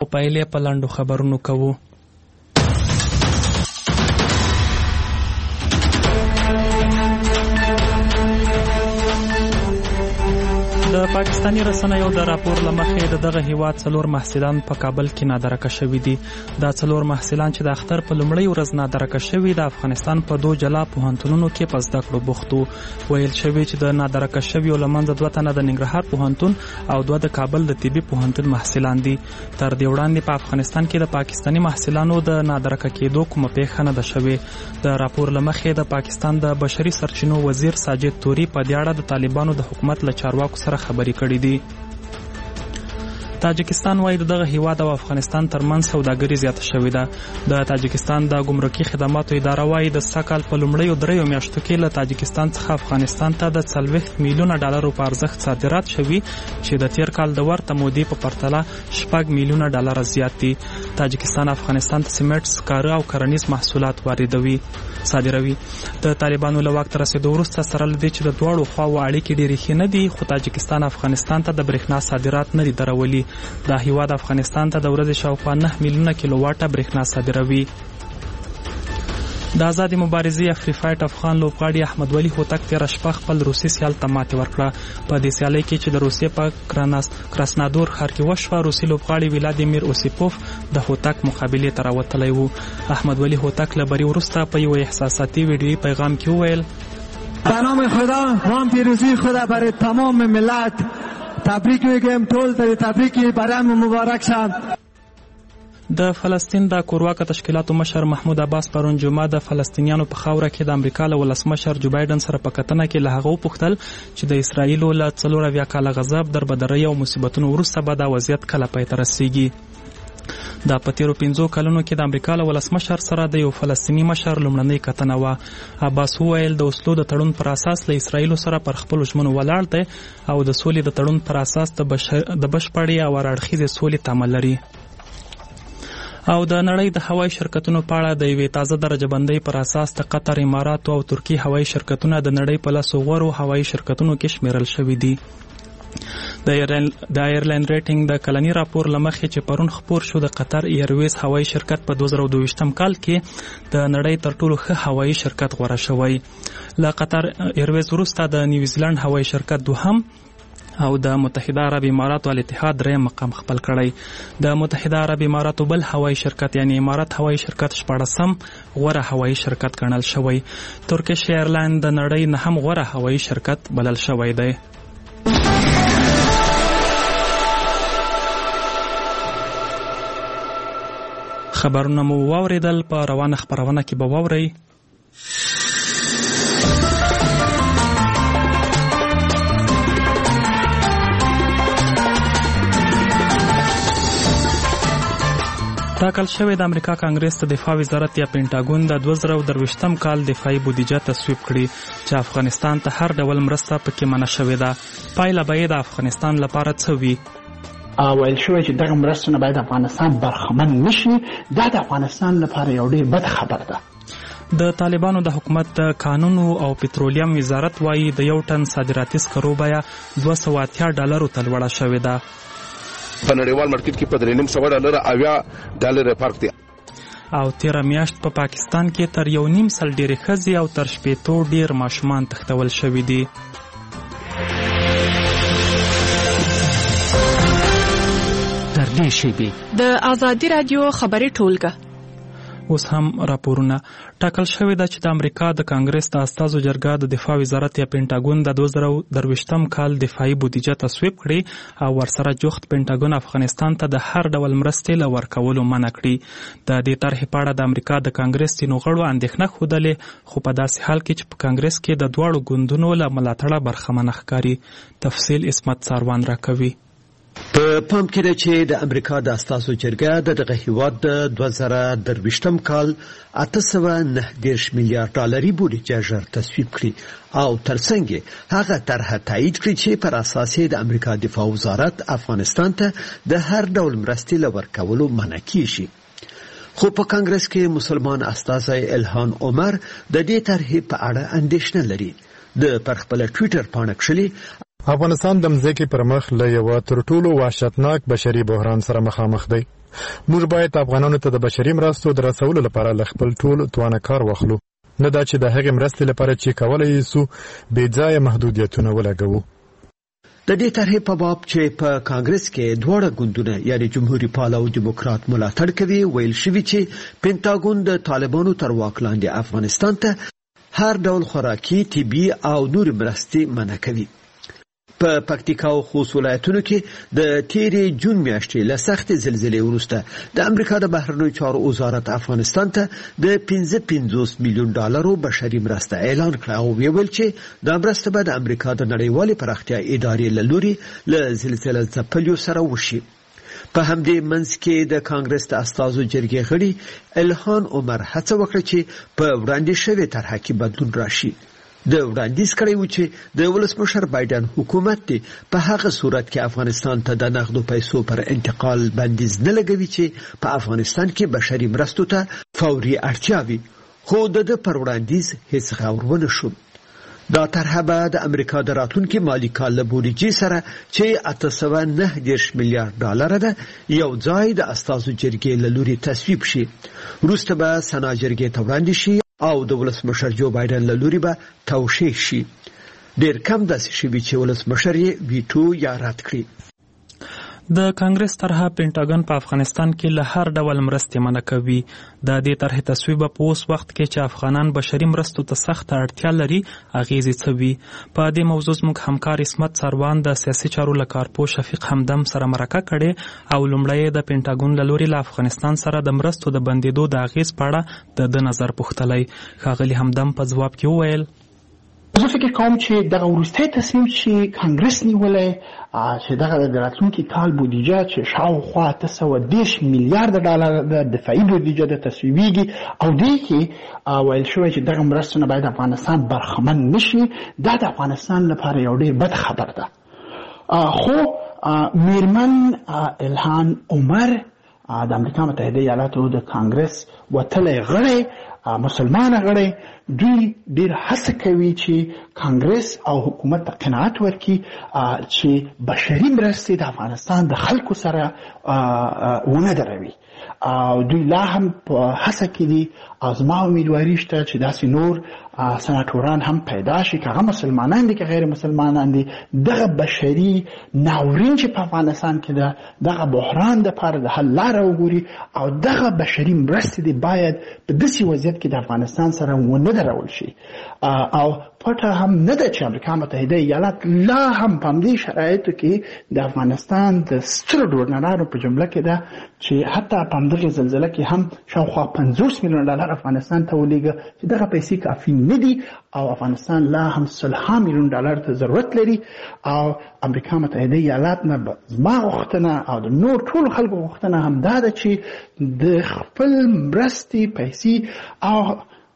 پیل په لنډو خبرونو کوو. د پاکستاني رسنیو د راپور له مخې دغه هیواد 4 محصلان په کابل کې نادرکه شوي دي. دا 4 محصلان چې د اختر په لومړۍ ورځ نادرکه شوي د افغانستان په 2 جلا پوهنتونونو کې په زده کړو بوخت وو. ویل شوي چې د نادرکه شویو له منځه 2 تنه د ننګرهار پوهنتون او 2 د کابل د طبي پوهنتون محصلان دي. تر دې وړاندې په افغانستان کې د پاکستاني محصلانو د نادرکه کېدو کومه پیښه نه ده شوې. د راپور له مخې د پاکستان د بشري سرچینو وزیر ساجد توري په دې اړه د طالبانو د حکومت له چارواکو سره خبرې کړې دي. تاجکستان وايي دغه هیواد او افغانستان ترمنځ سوداګري زیاته شوې ده. د تاجکستان د ګمرکي خدماتو اداره وايي د سکهال په لومړیو 3 میاشتو کې له تاجکستان څخه افغانستان ته د 40 میلیونه ډالرو په ارزښت صادرات شوي چې د تیر کال د ورته مودې په پرتله 6 میلیونه ډالر زیات دي. تاجکستان افغانستان ته سیمنټ، سکاره او کرنیز محصولات صادروي. د طالبانو له واک ته رسېدو وروسته سره له دې چې د دواړو خواوو اړیکې ډېرې ښې نه دي، خو تاجکستان افغانستان ته د برېښنا صادرات نه دي درولي. دا هیواد افغانستان ته د ورځې شاوخوا 9 میلیونه کیلو واټه برېښنا صادروي. د آزادې مبارزې افریقایټ افغان لوبغاړي احمد ولی هوتک تېره شپه خپل روسي سیال ته ماتې ورکړه. په دې سیالۍ کې چې د روسیې په کراسنادور ښار کې وشوه، روسي لوبغاړي ولادیمیر اوسیپوف د هوتک مقابلې ته راوتلی و. احمد ولی هوتک له بري وروسته په یو احساساتي ویډیویي پیغام کې وویل: به نام خدا ما پیروزی خدا برای تمام ملت تبریک میگم. ټول ته تبریک برام مبارک شه. د فلسطین د کورواکه تشکیلاتو مشر محمود عباس پرون جمعه د فلسطینیانو په خاوره کې د امریکا له ولسمشر جو بایدن سره په کتنه کې له هغه وپوښتل چې د اسرایلو له 4 کاله غضب، دربدرۍ او مصیبتونو وروسته به دا وضعیت کله پای ته رسیږي. دا په تیرو 5 کلونو کې د امریکا له ولسمشر سره د یو فلسطیني مشر لومړنۍ کتنه وه. عباس وویل د اوسلو د تړون پر اساس له اسرایلو سره پر خپلو ژمنو ولاړ دی او د سولې د تړون پر اساس د بشپړې او هراړخیزې سولې تمه لري. او د نړۍ د هوایي شرکتونو په اړه د یوې تازه درجه بندۍ پر اساس د قطر، اماراتو او ترکیې هوایي شرکتونه د نړۍ په 10 غوره هوایي شرکتونو کې شمیرل شوي دي. د ایرلاین ریټینګ د کلني راپور له مخې چې پرون خپور شو، د قطر ایرویز هوایي شرکت په 2022 کال کې د نړۍ تر ټولو ښه هوایي شرکت غوره شوی. له قطر ایرویز وروسته د نیوزیلند هوایي شرکت 2 او د متحده عرب اماراتو الاتحاد 3 مقام خپل کړی. د متحده عرب اماراتو بل هوایي شرکت یعنی امارات هوایي شرکت 14 غوره هوایي شرکت ګڼل شوی. ترکیش ایرلاین د نړۍ 9 غوره هوایي شرکت بلل شوی دی. خبرونه مو واوریدل، په روانه خبرونه کې به واورئ. ټاکل شوی د امریکا کانګرس ته دفاع وزارت یا پینټاګون د 2023 کال دفاعي بودیجه تصویب کړي چې افغانستان ته هر ډول مرسته پکې منع شوې ده. پایله به د افغانستان لپاره څه وي؟ ویل شوی چې دغه مرستونه باید افغانستان برخمن نشي. دا د افغانستان لپاره یو ډېر بد خبر ده. د طالبانو د حکومت د کانونو او پټرولیم وزارت وايي د 1 ټن صادراتي سکرو بیه $280 ته لوړه شوې ده. په نړیوال مارکیټ کې په $3.80 فرق دی. او تیره میاشت په پاکستان کې تر 1.5 ډېرې ښځې او تر 80 ډېر ماشومان تښتول شوي دي. تر دې شیبې د آزادي رادیو خبري ټولګه. اوس هم راپورونه. ټاکل شوی ده چې د امریکا د کانګرس د استازو جرګه د دفاع وزارت یا پینټاګون د 2023 کال دفاعي بودیجه تصویب کړي او ورسره جوخت پینټاګون افغانستان ته د هر ډول مرستې له ورکولو منع کړي. د دې طرحې په اړه د امریکا د کانګرس ځینو غړو اندېښنه ښودلې، خو په داسې حال کې چې په کانګرس کې د دواړو ګوندونو له ملاتړه برخمنه ښکاري. تفصیل عصمت ساروان راکوي. په پام کې ده چې د امریکا د استازو جرګه دغه هیواد د 2023 کال $890 میلیارډ بودیجه ژر تصویب کړي او ترڅنګ هغه طرحه تایید کړي چې پر اساس د امریکا دفاع وزارت افغانستان ته د هر ډول مرستې له ورکولو منع کیږي. خو په کانګرس کې مسلمان استازی الهان عمر د دې طرحې په اړه اندېښنه لري. د پر خپل ټویټر پاڼه کښلي افغانستان د مځکې پر مخ له یو تر ټولو وحشتناک بشري بحران سره مخامخ دی. موږ باید افغانانو ته د بشري مرستو د رسولو لپاره له خپل ټول توانه کار واخلو، نه دا چې د هغې مرستې لپاره چې کولی سو بې ځایه محدودیتونه ولګوو. د دې طرحې په باب چې په کانګرس کې دواړه ګوندونه یعنی جمهوریت پال او دیموکرات ملاتړ کوي، ویل شوي چې پینټاګون د طالبانو تر واک لاندې افغانستان ته هر ډول خوراکي، طبي او نور مرستې منع کوي. په پکتیکا او خوست ولایتونو کې د تیرې جون میاشتې له سختې زلزلې وروسته د امریکا د بهرنیو چارو وزارت افغانستان ته د 55 میلیون ډالرو بشري مرسته اعلان کړه او ویل چې دا مرسته به د امریکا د نړیوالې پراختیا ادارې له لوري له زلزلې ځپلیو سره وشي. په همدې منځ کې د کانګرس د استازو جرګې غړي الهان عمر هڅه وکړه چې په وړاندې شوې طرحه کې بدلون راشي. د وړاندیز کړی و چې د ولسمشر بایدن حکومت دی په هغه صورت کې افغانستان ته د نقدو پیسو پر انتقال بندیز نه لګوي چې په افغانستان کې بشري مرستو ته فوري اړتیا وي، خو د پر وړاندیز هیڅ غور ونه شو. دا طرحه به د امریکا د راتلونکي مالي کال له بودیجې سره چې 890 میلیارډ ډالر ده یو ځای د استازو جرګې له لوري تصویب شي. وروسته به سنا جرګې ته وړاندې شي او د ولسمشر جو بایدن له لوري به توشیح شي. ډېر کم داسې شوي چې ولسمشر یې ویټو یا رد کړي. د کانګرس طرحه پینټاګن په افغانستان کې له هر ډول مرستې منع کوي. د دې طرحې تصویب په اوس وخت کې چې افغانان بشري مرستو ته سخت اړتیا لري اغیزې څه وي. په دې موضوع زموږ همکار اسمت سروان د سیاسي چارو له کارپوه شفیق همدم سره مرکه کړې او لومړی د پینټاګون له لوري له افغانستان سره د مرستو د بندېدو د اغیز په اړه د نظر پوښتلی. ښاغلي همدم په ځواب کې وویل زه فکر کوم چې دغه وروستی تصمیم چې کانګرس نیولی چې دغه د راتلونکي کال بودیجه چې شاوخوا 810 میلیارډ ډالر د دفاعي بودیجه د تصویبیږي او دې کې ویل شوی چې دغه مرستونه باید افغانستان برخمن نشي. دا د افغانستان لپاره یو ډېر بد خبر ده. خو میرمن الهان عمر د امریکا متحده ایالاتو د کانګرس وتلی غړی مسلمان غړی دوی ډیر هڅه کوي چې کانګرس او حکومت ته قناعت ورکړي چې بشري مرستې د افغانستان د خلکو سره ونه دروي. دوی لا هم په هڅه کې دي او زما امیدواري شته چې داسې نور سناتوران هم پیدا شي که هغه مسلمانان دي که غیر مسلمانان دي دغه بشري ناورین چې په افغانستان کې ده دغه بحران دپاره د حل لاره وګوري او دغه بشري مرستې دي باید په داسې وضعیت کې د افغانستان سره ونه درول شي. او پټه هم نه ده چې امریکا متحده ایالات لا هم په همدې شرایطو کې د افغانستان د سترو ډونرانو په جمله کې ده چې حتی په همدغې زلزله کې هم شاوخوا 50 میلیون ډالر افغانستان ته ولېږه چې دغه پیسې کافي نه دي او افغانستان لا هم 100 میلیون ډالر ته ضرورت لري. او امریکا متحده ایالات نه زما غوښتنه او د نور ټولو خلکو غوښتنه هم دا ده چې د خپل مرستې پیسې او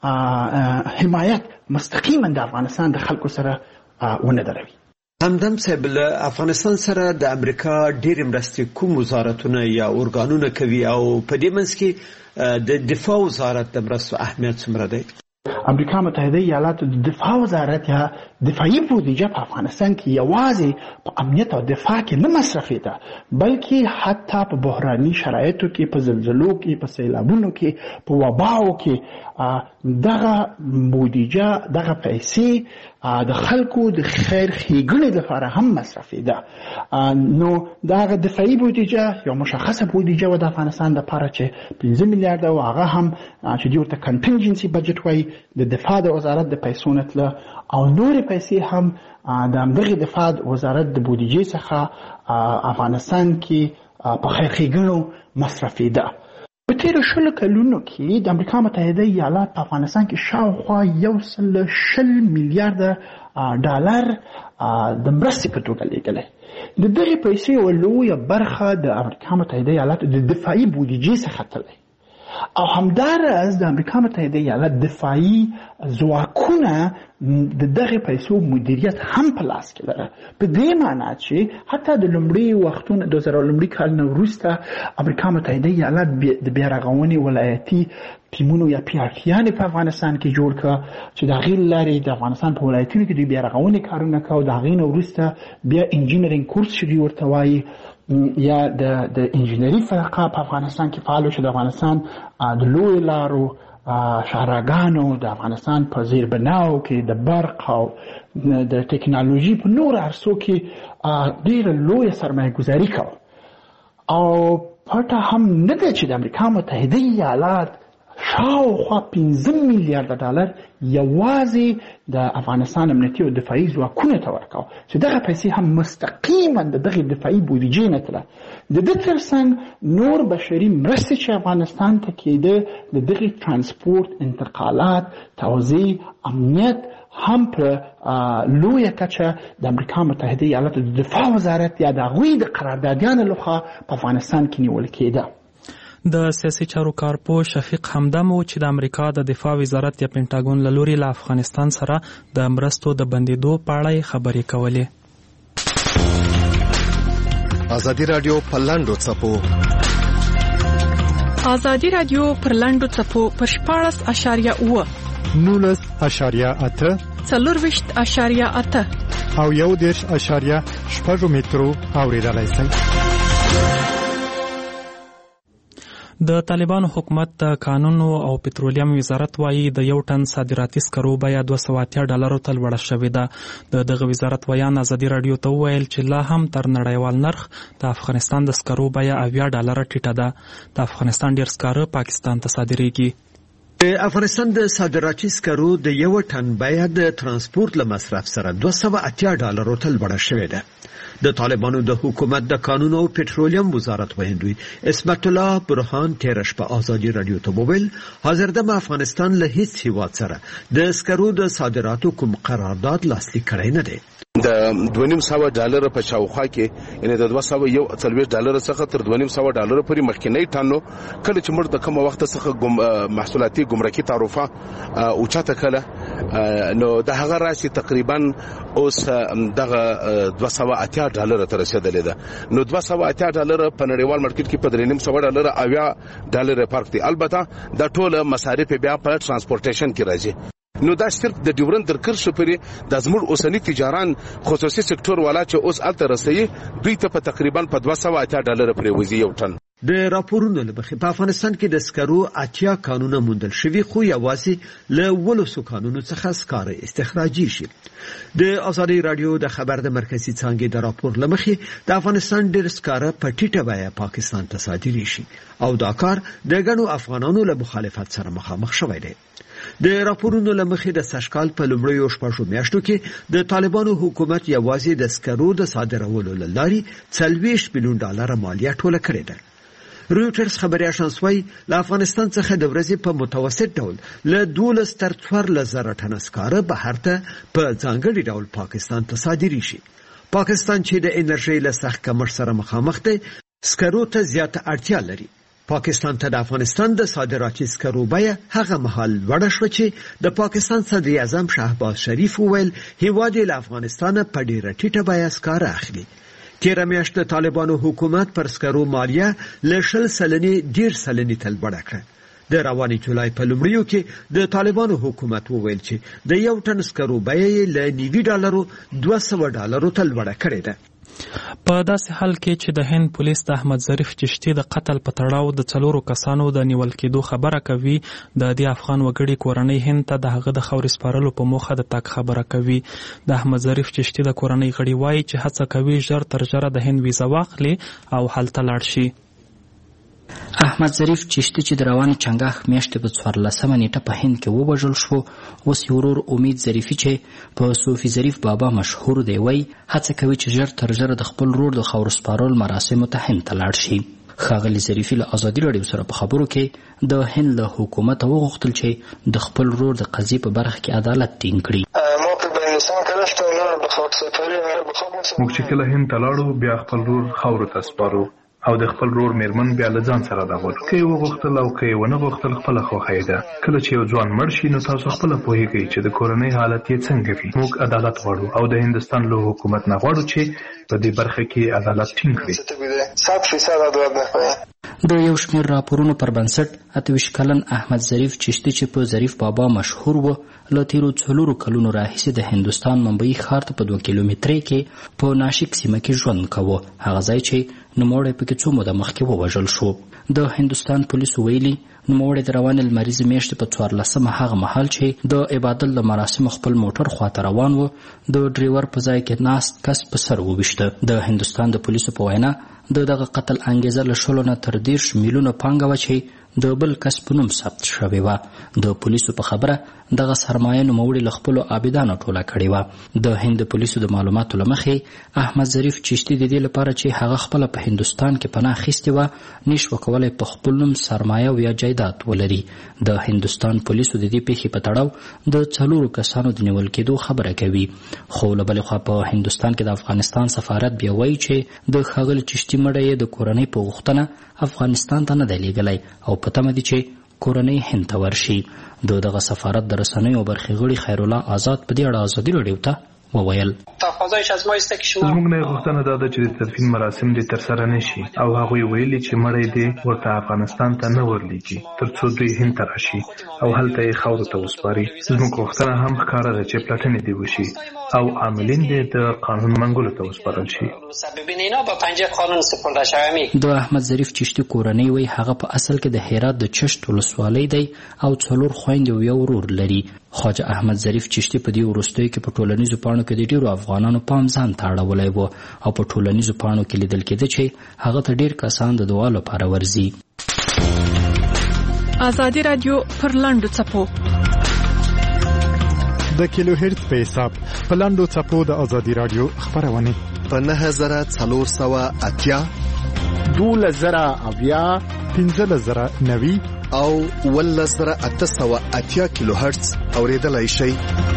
حمایت مستقیما د افغانستان د خلکو سره ونه دروي. همدم صاحب له افغانستان سره د امریکا ډېرې مرستې کوم وزارتونه یا ارګانونه کوي او په دې منځ کې د دفاع وزارت د مرستو اهمیت څومره دی؟ امریکا متحده ایالاتو د دفاع وزارت یا دفاعي بودیجه په افغانستان کې یوازې په امنیت او دفاع کې نه مصرفېده بلکې حتی په بحراني شرایطو کې په زلزلو کې په سیلابونو کې په وباو کې دغه بودیجه دغه پیسې د خلکو د خیر ښېګڼې لپاره هم مصرفېده. نو دغه دفاعي بودیجه یو مشخصه بودیجه و د افغانستان لپاره چې 15 میلیارډ او هغه هم چې دوی ورته کنټینجنسي بجټ وایي د دفاع د وزارت د پیسو نه تله او نورې پیسې هم د همدغې دفاع وزارت د بودیجې څخه افغانستان کې په خیر ښېګڼو مصرفېده. په تیرو 20 کلونو کې د امریکا متحده ایالات په افغانستان کې شاوخوا 120 میلیارډ ډالر د مرستې په توګه لېږلی. د دغې پیسې یوه لویه برخه د امریکا متحده ایالاتو د دفاعي بودیجې څخه تللی او همداراز د امریکا متحده ایالات دفاعي ځواکونه د دغه پیسو مدیریت هم په لاس کې لري. په دې معنی چې حتی د لومړي وختونو 2000 کال نه وروسته امریکا متحده ایالات د بیا رغونې ولایتي ټیمونو یا پیاټیانې په افغانستان کې جوړ کړ چې د هغې لارې د افغانستان په ولایتونو کې د بیا رغونې کارونه کوي. د هغې نه وروسته بیا انجینرینګ کورس چې دوی ورته وایي یا د انجینري فرقه په افغانستان کې فعال شو. د افغانستان د لویو لارو شهرګانو د افغانستان په زیربناو کې د برق او د ټکنالوژي په نور عرصو کې ډېره لویه سرمایه گذاري کوي او پټه هم نه ده چې د امریکا متحده ایالات شاوخوا 15 میلیارد ډالر یوازې د افغانستان امنیتي او دفاعي ځواکونو ته ورکاو چې دغه پیسې هم مستقیما د دغه دفاعي بودیجې نه تله. د دې ترڅنګ نور بشري مرستې چې افغانستان ته کېده د دغه ترانسپورت، انتقالات، توزیع، امنیت هم په لویه کچه د امریکا متحده ایالاتو د دفاع وزارت یا د هغوی د قراردادیانو لخوا په افغانستان کې نیول کېده. د سیاسي چارو کارپو شفیق همدم و چې د امریکا د دفاع وزارت یا پینټاګون له لوري له افغانستان سره د مرستو د بندیدو په اړه خبرې کولې. ازادي رادیو په لاندو څپو ازادي رادیو پر لاندو څپو پر 14.8 19.8 24.8 او 1.8 مترو اوریدلای شئ. د طالبانو حکومت د قانونو او پټرولیم وزارت وایي د یو ټن صادراتي سکرو بیه $280 ته لوړه شوې ده. د دغه وزارت ویان ازادي رادیو ته وویل چې لا هم تر نړیوال نرخ د افغانستان د سکرو بیه $80 ټیټه ده. د افغانستان ډیر سکاره پاکستان ته صادریږي. د افغانستان د صادراتي سکرو د یو ټن بیه د ترانسپورت له مصرف سره $280 ته لوړه شوې ده. د طالبانو د حکومت د قانون او پټرولیم وزارت ویندوی اسمت الله برهان تیرش په ازادي رادیو ته وویل حاضر د افغانستان له هیڅ هیواد سره د سکرو د صادراتو کوم قرارداد لاسلیک کړی نه دی. د $250 په شاوخوا کې یعنی د $240 څخه تر $250 پورې مخکینی ټانو کله چې موږ د کوم وخت څخه محصولاتي ګمرکي تعرفه اوچاته کله نو د هغه راشي تقریبا اوس دغه $280 ته رسیدلې ده. نو $280 په نړیوال مارکیټ کې په $3.80 فرق دی. البته دا ټول مصارف بیا په ترانسپورټیشن کې راځي. نو دا صرف د ډیورند تر کرښې پورې د زموږ اوسنی تجاران خصوصي سکتور والا چې اوس الته رسوي دوی ته په تقریبا په $280 پورې وځي یو ټن. د راپورونو له مخې په افغانستان کې د سکرو 80 قانونه موندل شوي خو یوازې له 12 قانونو څخه سکاره استخراجي شي. د ازادي رادیو د خبر د مرکزی څانګې د راپور له مخې د افغانستان ډېر سکاره په ټیټه بیه پاکستان ته صادري شي او دا کار د ګڼو افغانانو له مخالفت سره مخامخ شوی دی. د راپورونو له مخې د سشکال په لومړیو شپږو میاشتو کې د طالبانو حکومت یوازې د سکرو د صادرولو له لارې $40 میلیون مالیه ټوله کړې ده. رویټرز خبري اژانس وايي له افغانستان څخه د ورځې په متوسط ډول له 12 تر 14,000 ټنه سکاره بهر ته په ځانګړي ډول پاکستان ته صادري شي. پاکستان چې د انرژي له سخت کمښت سره مخامخ دی سکرو ته زیاته اړتیا لري. پاکستان ته د افغانستان د صادراتي سکرو بیه هغه مهال لوړه شوه چې د پاکستان صدر اعظم شهباز شریف وویل هیواد له افغانستان په ډیره ټیټه بیه سکاره اخلي. تیره میاشت د طالبانو حکومت پر سکرو مالیه له 10% ډیر سلنې ته لوړه کړه. د رواني جولای په لومړیو کې د طالبانو حکومت وویل چې د یو ټن سکرو بیه له $90 $200 ته لوړه کړې ده. په داسې حال کې چې د هند پولیس د احمد ظریف چشتي د قتل په تړاو د 4 کسانو د نیول کېدو خبره کوي د دې افغان وګړي کورنۍ هند ته د هغه د خاورې سپارلو په موخه د تګ خبره کوي. د احمد ظریف چشتي د کورنۍ غړي وایي چې هڅه کوي ژر تر ژره د هند ویزه واخلي او هلته لاړ شي. احمد ظریف چشتي چې د رواني چنګاښ میاشتې په 14 نیټه په هند کې ووژل شو اوس یې ورور امید ظریفي چې په صوفي ظریف بابا مشهور دی وایي هڅه کوي چې ژر تر ژره د خپل ورور د خاورو سپارلو مراسمو ته هند ته لاړ شي. ښاغلي ظریفي له ازادي راډیو سره په خبرو کې د هند له حکومته وغوښتل چې د خپل ورور د قضیې په برخه کې عدالت ټینګ کړي. موږ چې کله هند ته لاړو بیا خپل ورور خاورو ته سپارو او د خپل رور میرمن بیا له ځان سره راغول. که یې وغوښتل او که یې ونه غوښتل خپله خوښه یې ده. کله چې یو ځوان مړ شي نو تاسو خپله پوهیږئ چې د کورنۍ حالت یې څنګه وي. موږ عدالت غواړو او د هندوستان له حکومت نه غواړو چې په دې برخه کې عدالت ټینګ کړي. 100% عدالت بخواه. د یو شمېر راپورونو پر بنسټ 28 کلن احمد ظریف چشتي چې په ظریف بابا مشهور و له تیرو 4 کلونو راهیسې د هندوستان ممبئی ښار ته په 2 کیلومترۍ کې په ناشک سیمه کې ژوند کوه. هغه ځای چې نوموړی پکې څو موده مخکې ووژل شو. د هندوستان پولیسو ویلي نوموړی د روانې لمریزې میاشتې په 14 هغه مهال چې د عبادت له مراسمو خپل موټر خواته روان و د ډریور په ځای کې ناست کس په سر وویشته. د هندوستان د پولیسو په وینا د دغه قتل انګیزه له 20 نه تر 30 میلیونه پانګه وه چې د بل کس په نوم ثبت شوې وه. د پولیسو په خبره دغه سرمایه نوموړي له خپلو عابدانو ټوله کړې وه. د هند پولیسو د معلوماتو له مخې احمد ظریف چشتي د دې لپاره چې هغه خپله په هندوستان کې پناه اخیستې وه نشوه کولی په خپل نوم سرمایه او یا جایداد ولري. د هندوستان پولیسو د دې پیښې په تړاو د 4 کسانو د نیول کېدو خبره کوي. خو له بلې خوا په هندوستان کې د افغانستان سفارت بیا وایي چې د ښاغلي چشتي مړی یې د کورنۍ په غوښتنه افغانستان ته نه دی لیږلی او په تمه دي چې کورنۍ هند ته ورشي. دغه سفارت د رسنیو برخې غړي خیرالله آزاد په دې اړه ازادي راډیو ته وویل زموږ نه غوښتنه دا ده چې د تدفین مراسم دې ترسره نشي او هغوی ویلي چې مړی دې ورته افغانستان ته نه ورلیږي تر څو دوی هند ته راشي او هلته یې خاورو ته وسپاري. زموږ غوښتنه هم ښکاره ده چې پلټنې دې وشي او عاملین دې د قانون منګولو ته وسپارل شي. د احمد ظریف چشتي کورنۍ وایي هغه په اصل کې د هرات د چشت ولسوالۍ دی او 4 خویندې او یو ورور لري. خواجه احمد ظریف چشتي په دې وروستیو کې په ټولنیزو پاڼو کې د ډیرو افغانانو پام ځان ته اړولی و او په ټولنیزو پاڼو کې لیدل کېده چې هغه ته ډیر کسان د دعا لپاره ورځي. ازادي رادیو پر لاندو څپو د کیلو هرتز په حساب په لاندو څپو د ازادي رادیو خبرونه په 9480 12090 15090 او 11880 کیلو هرتز اوریدلای شئ.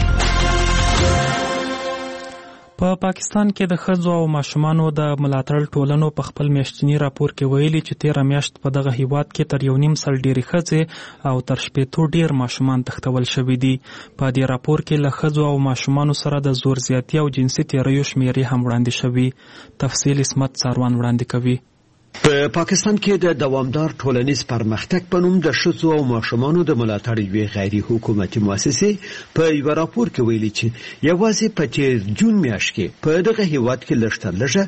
په پاکستان کې د ښځو او ماشومانو د ملاتړ ټولنو په خپل میاشتني راپور کې ویلي چې 13 میاشت په دغه هیواد کې تر 1.5 سل ډېرې ښځې او تر 80 ډېر ماشومان تښتول شوي دي. په دې راپور کې له ښځو او ماشومانو سره د زور زیاتي او جنسي تیریو شمیرې هم وړاندې شوي. تفصیل اسمت څاروان وړاندې کوي. په پاکستان کې د دوامدار ټولنیز پرمختګ په نوم د ښځو او ماشومانو د ملاتړ یوې غیر حکومتي مؤسسې په یو راپور کې ویلي چې یوازې په تیر جون میاشت کې په دغه هیواد کې لږ تر لږه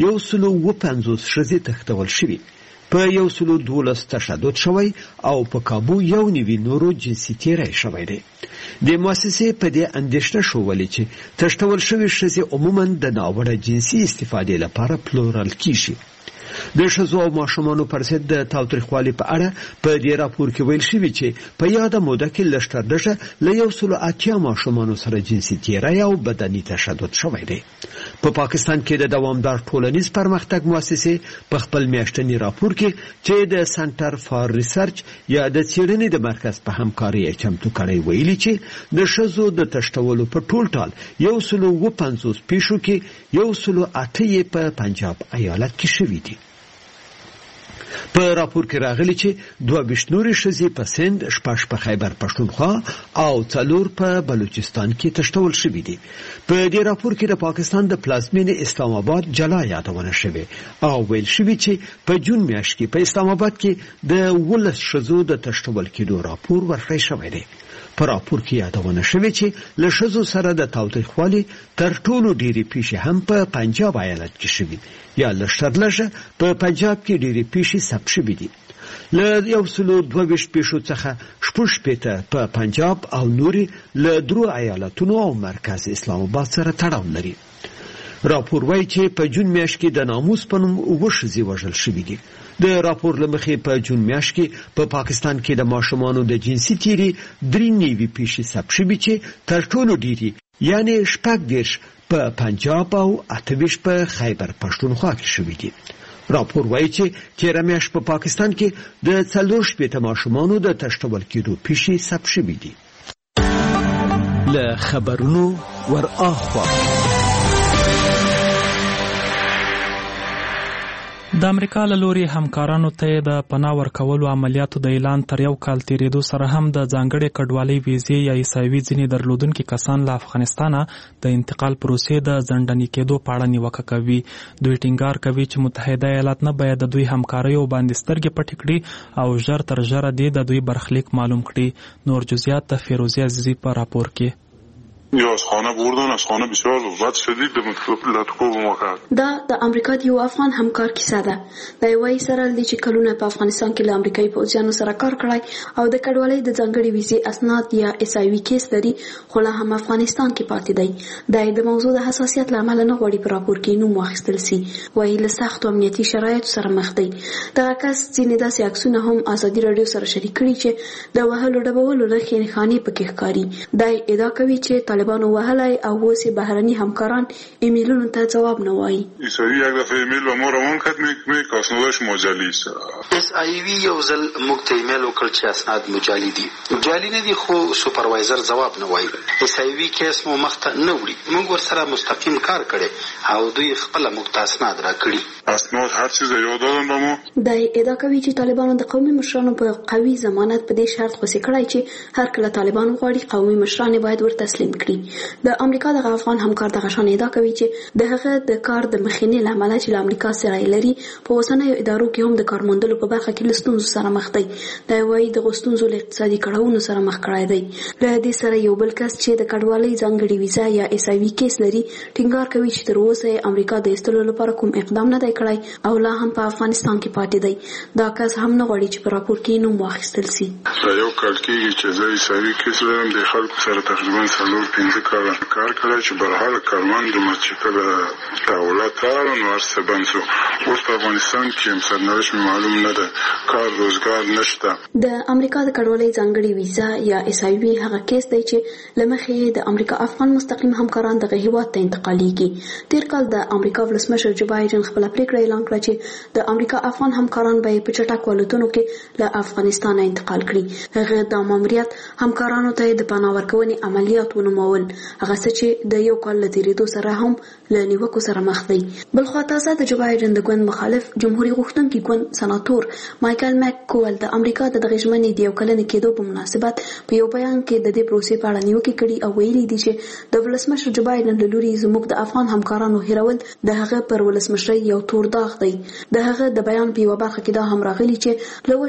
150 ښځې تښتول شوي، په 112 تشدد شوی او په کابو 1.9 نورو جنسي تیری شوی دی. د مؤسسې په دې اندېښنه شولې چې تښتول شوي ښځې عموماً د ناوړه جنسي استفادې لپاره پلورل کیږي. د ښځو او ماشومانو پر ضد د تاوتریخوالي په اړه په دې راپور کې ویل شوي چې په یاده موده کې لږ تر لږه له 180 ماشومانو سره جنسي تیری او بدني تشدد شوی دی. په پاکستان کې د دوامدار ټولنیز پرمختګ مؤسسې په خپل میاشتني راپور کې چې د سنټر فار ریسرچ یا د څېړنې د مرکز په همکارۍ چمتو کړی ویلي چې د ښځو د تښتولو په ټول ټال 150 پیښو کې 108 په پنجاب ایالت کې شوي دي. په راپور کې راغلي چې 22 نورې ښځې په سند، 6 په خیبر پښتونخوا او 4 په بلوچستان کې تښتول شوي دي. په دې راپور کې د پاکستان د پلازمینې اسلام آباد جلا یادونه شوې او ویل شوي چې په جون میاشت کې په اسلام آباد کې د 19 ښځو د تښتول کېدو راپور ورکړی شوی دی. په راپور کې یادونه شوې چې له ښځو سره د تاوتریخوالي تر ټولو ډېرې پیښې هم په پنجاب ایالت کې شوي، یا لږ تر لږه په پنجاب کې ډېرې پیښې ثبت شوي دي. له 122 پیښو څخه 60 په پنجاب او نورې له 3 ایالتونو او مرکز اسلام آباد سره تړاو لري. راپور وایي چې په جون میاشت کې د ناموس په نوم 7 ښځې وژل شوي دي. د راپور له مخې په جون میاشت کې په پاکستان کې د ماشومانو د جنسي تیري 3 نوي پیښې ثبت شوي چې تر ټولو ډېرې یعنې 18 په پنجاب او 28 په خیبر پښتونخوا کې شوي دي. راپور وایي چې تېره میاشت په پاکستان کې د 40 ماشومانو د تښتول کېدو پیښې ثبت شوي دي. له خبرونو ور اخوا د امریکا له لوري همکارانو ته د پناه ورکولو عملیاتو د اعلان تر یو کال تیریدو سره هم د ځانګړې کډوالۍ ویزې یا عیساوي ځینې درلودونکي کسان له افغانستانه د انتقال پروسې د ځنډني کېدو په اړه نیوکه کوي. دوی ټینګار کوي چې متحده ایالات نه باید د دوی همکاریو باندې سترګې پټې کړي او ژر تر ژره دې د دوی برخلیک معلوم کړي. نور جزئیات د فیروزی عزیزی په راپور کې. یا از خانه بردن، از خانه بسیار بد شدید به لطکو موقع. دا د امریکا د یو افغان همکار کیسه ده. دا یو اسرائیل دی چې کلونه په افغانستان کې له امریکایي پوځیانو سره کار کړی او د کډوالۍ د ځانګړي ویزې اسناد یا اسایوي کیس لري، خو لا هم افغانستان کې پاتې دی. دا د موضوع د حساسیت له امله نه غواړي په راپور کې نوم واخیستل سي. وايي له سختو امنیتي شرایطو سره مخ دی. دغه کس ځینې داسې عکسونه هم ازادي راډیو سره شریک کړي چې د وهلو ډبولو نښې نښانې پکې ښکاري. دا ادعا کوي چې طالبانو وهلی او اوس بهرني همکاران ایمیلونو ته جواب نه وایي. ایسایوی یک دفعه ایمیل به ما روان کرد که اسنادش مجالی است. ایسایوی یو ځل موږ ته ایمیل وکړ چې اسناد مجالی دي. مجالی نه دي خو سوپروایزر جواب نه وایي. ایسایوی کیس مو مخته نه وړي. موږ ورسره مستقیم کار کړی او دوی خپل موږ ته اسناد راکړي. اسناد هر چیز یاد دادن به ما. دا ادعا کوي چې طالبانو د قومي مشرانو په قوي ضمانت په دې شرط خوشي کړی چې هر کله طالبان غواړي قومي مشران باید ور تسلیم کړي. د امریکا د افغان همکار دغه شان ادعا کوي چې د هغه د کار د مخینې له امله چې له امریکا سره لري په اوسنیو ادارو کې هم د کار موندلو په برخه کې له ستونزو سره مخ دی. دا وايي د ستونزو له اقتصادي کړاوونو سره مخ کړی دی. له دې سره یو بل کس چې د کډوالۍ ځانګړي ویزا یا اسایوي کیس لري ټینګار کوي چې تر اوسه امریکا د ایستلو لپاره کوم اقدام نه دی کړی او لا هم په افغانستان کې پاتې دی. دا کس هم نه غواړي چې په راپور کې نوم واخیستل سي. یو کال کېږي چې زه اسایوي کیس لرم. د خلکو سره تقریبا 4-5 کال کار کړی چې برحال کارمند چې کله دولت راغله نو هر څه بند شو. اوس په افغانستان کې هم سرنوشت معلوم نه ده، کار روزګار نشته. د امریکا د کډوالۍ ځانګړي ویزا یا اسایوي هغه کیس دی چې له مخې د امریکا افغان مستقیم همکاران دغه هیواد ته انتقالیږي. تیر کال د امریکا ولسمشر جو بایدن خپله پریکړه اعلان کړه چې د امریکا افغان همکاران به په چټک والوتنو کې له افغانستان انتقال کړي. هغه د ماموریت همکارانو ته د پناه ورکونې عملیات ونومول، هغه څه چې د یو کال له تیریدو سره هم له نیوکو سره مخ دی. بلخوا تازه د جو بایدن د ګوند مخالف جمهوریت غوښتونکي ګوند سناتور مایکل میک کول د امریکا د دغه ژمنې د یو کلنې کېدو په مناسبت په یو بیان کې د دې پروسې په اړه نیوکې کړي او ویلي دي چې د ولسمشر جو بایدن له لوري زموږ د افغان همکارانو هیرول د هغه پر ولسمشرۍ یو تور داغ دی. د هغه د بیان په یوه برخه کې دا هم راغلي چې له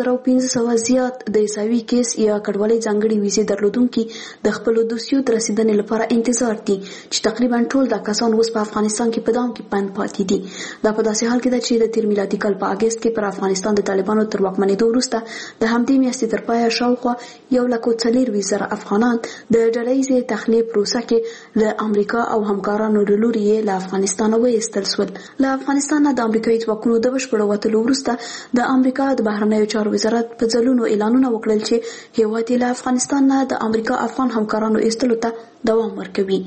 15,500 زیات د عیساوي کیس یا کډوالۍ ځانګړي ویزې درلودونکي د خپلو دوسیو تر رسیدنې لپاره انتظار دي چې تقریبا ټول دا کسان اوس په افغانستان کې په دام کې بند پاتې دي. دا په داسې حال کې ده چې د تیر میلادي کال په اگست کې پر افغانستان د طالبانو تر واکمنېدو وروسته د همدې میاشتې تر پایه شاوخوا 1,40,000 افغانان د ډلهییزې تخنیې پروسه کې له امریکا او همکارانو له لوري له افغانستانه وایستل شول. له افغانستان نه د امریکایي ځواکونو د بشپړ وتلو وروسته د امریکا د بهرنیو چارو وزارت په ځلونو اعلانونه وکړل چې هیواد یې له افغانستان نه د امریکا افغان همکارانو ایستلو ته دوام ورکوي.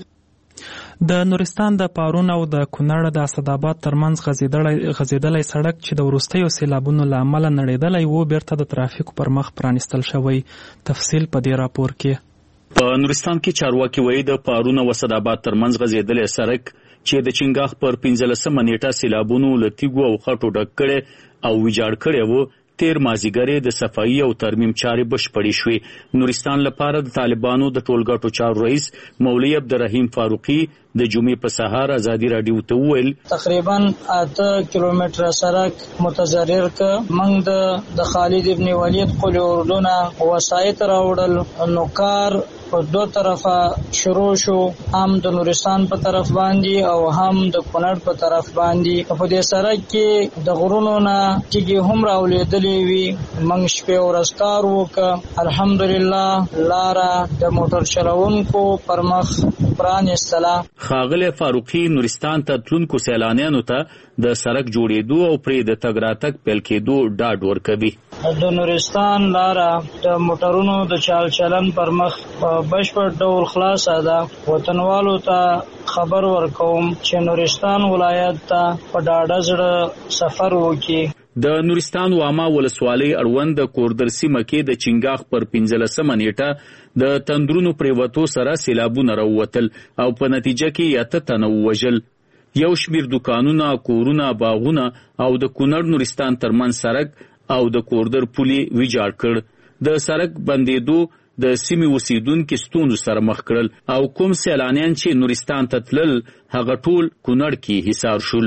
د نورستان د پارون او د کونړ د اسداباد ترمنځ غځېدلی سړک چې د وروستیو سیلابونو له امله نړېدلی و بیرته د ترافیکو پر مخ پرانیستل شوی. تفصیل په دې راپور کې. په نورستان کې چارواکي وایي د پارون او اسداباد ترمنځ غځېدلی سړک چې د چنګاښ پر 15 نیټه سیلابونو له تیږو او خټو ډک کړی او ویجاړ کړی و، تیر مازیګر د صفایي او ترمیم چارې بشپړې شوې. نورستان لپاره د طالبانو د ټولګټو چارو رئیس مولوي عبدالرحیم فاروقي د جمعې په سهار ازادي راډیو ته وویل تقریبا 8 کیلومتره سړک متضرر ک موږ د خالد ابن ولید قول اردونه وسایت راوړل نو کار په دوه طرفه شروع شو، هم د نورستان په طرف باندې او هم د کونړ په طرف باندې. په دې سړک کې د غرونو نه تیږې هم راولېدلې وي. موږ شپې ورځ کار وکړ، الحمدلله لاره د موټر چلوونکو پر مخ پرانیستله. ښاغلی فاروقي نورستان ته تلونکو سیلانیانو ته د سړک جوړېدو او پرې د تګ راتګ پیل کېدو ډاډ ورکوي. د نورستان لاره د موټرونو د چال چلن پر مخ په بشپړ ډول خلاصه ده. وطنوالو ته خبر ورکوم چې نورستان ولایت ته په ډاډه زړه سفر وکړي. د نورستان واما ولسوالۍ اړوند د کوردر سیمه کې د چنګاښ پر 15 نیټه د تندرونو پریوتو سره سیلابونه راووتل او په نتیجه کې 8 تنه ووژل. یو شمیر دکانونه، کورونه، باغونه او د کونړ نورستان ترمن سړک او د کوردر پولي ویجاړ کړ. د سړک بندیدو د سیمې اوسیدونکو ستونزو سره مخ کړل او کوم سیلانیان چې نورستان ته تلل هغه ټول کونړ کې حصار شول.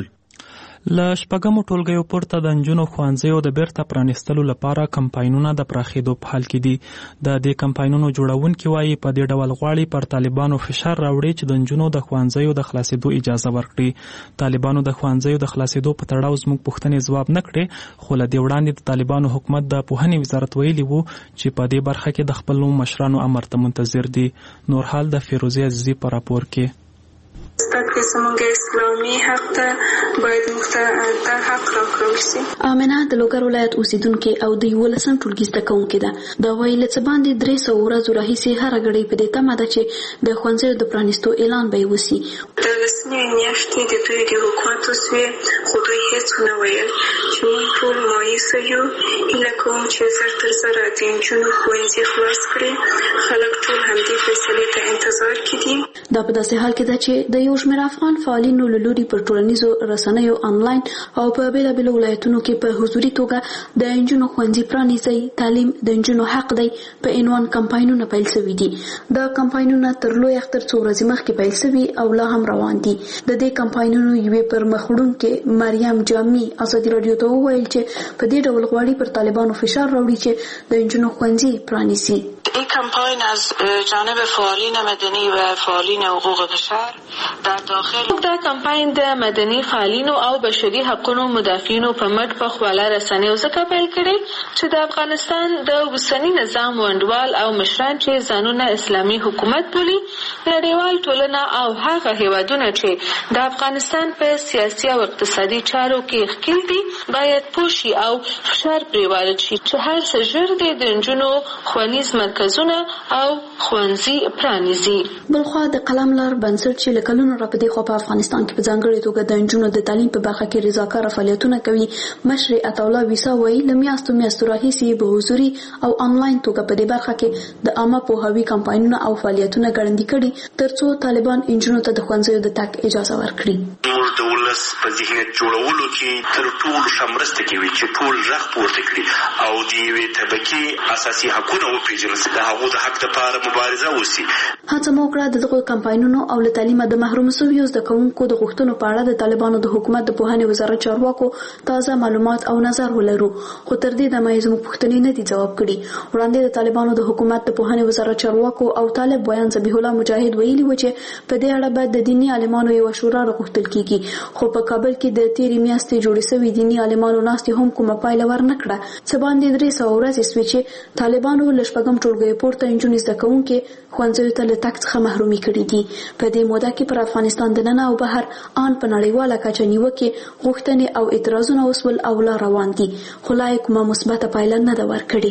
له شپږمو ټولګیو پورته د نجونو ښوونځیو د بیرته پرانیستلو لپاره کمپاینونه د پراخېدو په حال کې دي. د دې کمپاینونو جوړونکي وایي په دې ډول غواړي پر طالبانو فشار راوړي چې د نجونو د ښوونځیو د خلاصېدو اجازه ورکړي. طالبانو د ښوونځیو د خلاصېدو په تړاو زموږ پوښتنې ځواب نه کړې، خو له دې وړاندې د طالبانو حکومت د پوهنې وزارت ویلي وو چې په دې برخه کې د خپلو مشرانو امر ته منتظر دي. نور حال د فیروزي عزیزي په راپور کې. زدهکړې زموږ اسلامي حق ته باید موږ ته دا حق راکړل شي. آمنه د لوګر ولایت اوسیدونکې او د 11 ټولګي زده کوونکې ده. دا وایي له څه باندې 300 ورځو راهیسې هره ګړۍ په دې تمه ده چې د ښوونځیو د پرانیستو اعلان به یې وسي. د لسنیو میاشتې د دوی د حکومت وسوې، خو دوی هېڅ ونه ویل چې موږ ټول مایوسه یو. هیله کوم چې زر تر زره د نجونو ښوونځي خلاص کړي. خلک ټول همدې فیصلې ته انتظار کې دي. دا په داسې حال کې ده چې د یو شمېر افغان فعالینو له لوري پر ټولنیزو رسنیو آنلاین او په بېلابېلو ولایتونو کې په حضوري توګه د نجونو ښوونځي پرانیزئ، تعلیم د نجونو حق دی په عنوان کمپاینونه پیل شوي دي. دا کمپاینونه تر لوی اختر څو ورځې مخکې پیل شوي او لا هم روان دي. د دې کمپاینونو یوې پر مخ وړونکې مریم جامي ازادي راډیو ته وویل چې په دې ډول غواړي پر طالبانو فشار راوړي چې د نجونو ښوونځي پرانیزي. این کمپاین از جانب فعالین مدنی و فعالین حقوق بشر در داخل دا کمپاین د مدني فعالینو او بشري حقوقو مدافعینو په مټ په خواله رسنیو ځکه پیل کړي چې د افغانستان د اوسنی نظام ونډوال او مشران چې ځانونه اسلامي حکومت بولي، نړیوال ټولنه او هغه هیوادونه چې د افغانستان په سیاسي او اقتصادي چارو کې ښکیل دي باید پوه شي او فشار پرې وارد شي چې هر څه ژر دی د نجونو ښوونیز مرکزونه او ښوونځي پرانیزي. بلخوا د قلم لار بنسټ چې له کلونو راپدې خو په افغانستان کې په ځانګړې توګه د نجونو د تعلیم په برخه کې رضاکاره فعالیتونه کوي، مشر عطاالله ویسا وایي له میاشتو راهیسې په حضوري او آنلاین توګه په دې برخه کې د عامه پوهاوي کمپاینونه او فعالیتونه ګړندي کړي ترڅو طالبان نجونو ته د ښوونځیو د تګ اجازه ورکړي. موږ د ولس په ذهنیت جوړولو کې تر ټولو ښه مرسته کوي چې ټول غږ پورته کړي او د یوې طبقې اساسي حقونه وپېژني، د هغو د حق لپاره مبارزه وشي. هڅه مو وکړه د دغو کمپاینونو او له تعلیمه د محروم شویو زده کوونکو د غوښتنو په اړه د طالبانو د حکومت د پوهنې وزارت چارواکو تازه معلومات او نظر ولرو، خو تر دې دمه یې زموږ پوښتنې نه دي ځواب کړي. وړاندې د طالبانو د حکومت د پوهنې وزارت چارواکو او طالب بیان ذبیح الله مجاهد ویلي و چې په دې اړه باید د دیني عالمانو یوه شورا راغوښتل کیږي، خو په کابل کې د تېرې میاشتې جوړې شوې دیني عالمانو ناستې هم کومه پایله ورنه کړه. څه باندې 300 ورځې شوې چې طالبانو له شپږم ټولګیو پورته نجونې زده کوونکې ښوونځیو ته له تګ څخه محرومي کړي دي. په دې موده کې پر افغانستان دننه او بهر ان په نړیواله کچه نیوکې، غوښتنې او اعتراضونه وسول او لا روان دي، خو لا یې کومه مثبته پایله نه ده ورکړې.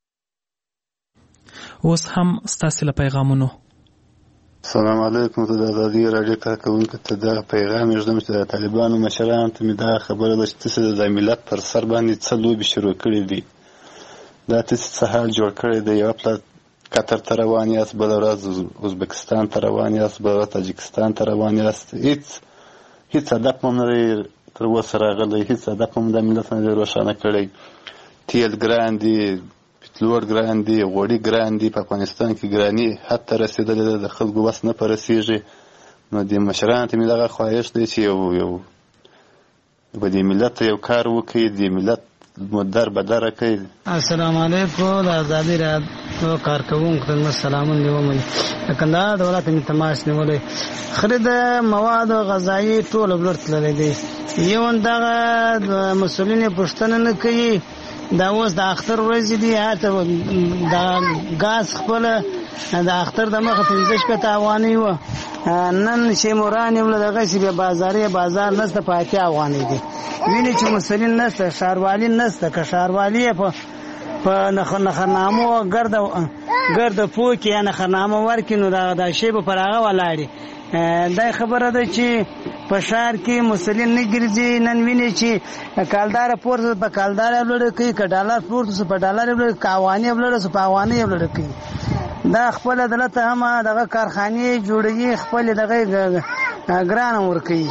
اوس هم ستاسې له پیغامونو. السلام علیکم. ته د ازادي راډیو کارکوونکو ته دغه پیغام ږدم چې د طالبانو مشرانو ته مې دا خبره ده چې تاسې د ملت پر سر باندې څه لوبې شروع کړي دي. دا تاسې څه حال جوړ کړی دی. یوه پله قطر ته روان یاست، بله ورځ ازبکستان ته روان یاست، بله ورځ تاجکستان ته روان یاست. هیڅ هدف مو نه دی تر اوسه راغلی، هیڅ هدف مو د ملت نه دی روښانه کړی. تیل ګران دي، پټرول ګران دي، غوړي ګران دي، په افغانستان کې ګراني حد ته رسېدلې ده، د خلکو بس نه په رسېږي. نو د مشرانو ته مې دغه خواهش دی چې یو به د ملت ته یو کار وکړي، د ملت مدر بدره کوي. السلام علیکم. د ازادي راډیو کارکوونکو ته سلامونه نیومه. د کندهار د ولایت مې تماس نیولی. خرید مواد غذایي ټول بلور تللی دی. یو دغه مسؤلین پوښتنه نه کوي. دا اوس د اختر ورځې دي، هلته د ګاز خپله د اختر د مخه 15 شپېته افغانۍ وه، نن چې مران یې وله دغسې بیا بازار نشته، په 80 افغانۍ دي. ویني چې مسؤلین نشته، ښاروالي نشته. که ښاروالي یې په نخرنامو ګرده پوه کې یا نخرنامه ورکړي نو دا شی به پر هغه ولاړي. دا خبره ده چې په ښار کې مسؤلین نه ګرځي. نن ویني چې کالداره پورته په کالداره لوړه کوي، که ډالر پورته سو په ډالر لوړه، که افغانۍ لوړه سو په افغانۍ لوړه کوي. دا خپل دلته هم دغه کارخانې جوړوي، خپل دغه ګران ورکوي.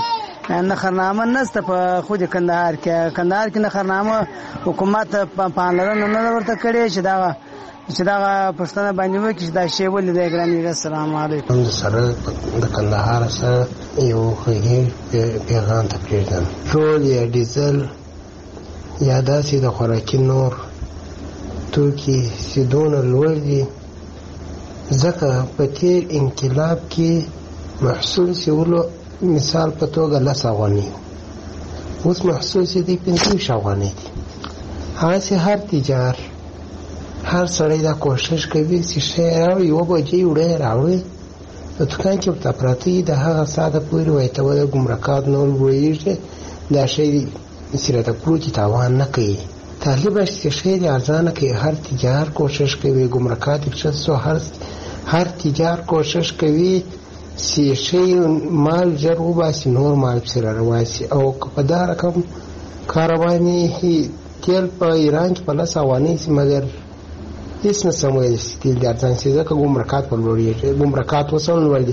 نخرنامه نشته په خود کندهار کې نخرنامه حکومت پاملرنه نه ورته کړې چې دا پښتنه باندې وکړي چې دا شی ولې د ګرانی. السلام علیکم. سره د کندهار سره یو پیغام ته پریږدم. ټول یا ډیزل یا داسې د خوراکي نور توکي سیدونه لوړ دي، ځکه په تیر انقلاب کې محصول سیولو مثال په توګه 10 افغانۍ، اوس محصول سي دی 25 افغانۍ دي. هغسې هر تجار هر سړی دا کوشش کوي چې شی راوړي، یوه بجې وړی راوړي په دوکان کې ورته پراته وي، د هغه ساعته پورې وایي ته د ګمرکات نور لوړېږي، دا شی سیرته پروتي تاوان نه کوي. طالبه چې شی دی ارزانه کوي، هر تجار کوشش کوي ګمرکات اقتصاد، هر تجار کوشش کوي چې شی مال ژر وباسي، نور مال پسې رارواسي. او که په دا رقم کارواني تیل په ایران کې په 10 افغانۍ سي، مګر هیڅ نه سم ویلی چې تیل د ارزان سي، ځکه ګمرکات په لوړېږي، ګمرکات اوس هم لوړ دي.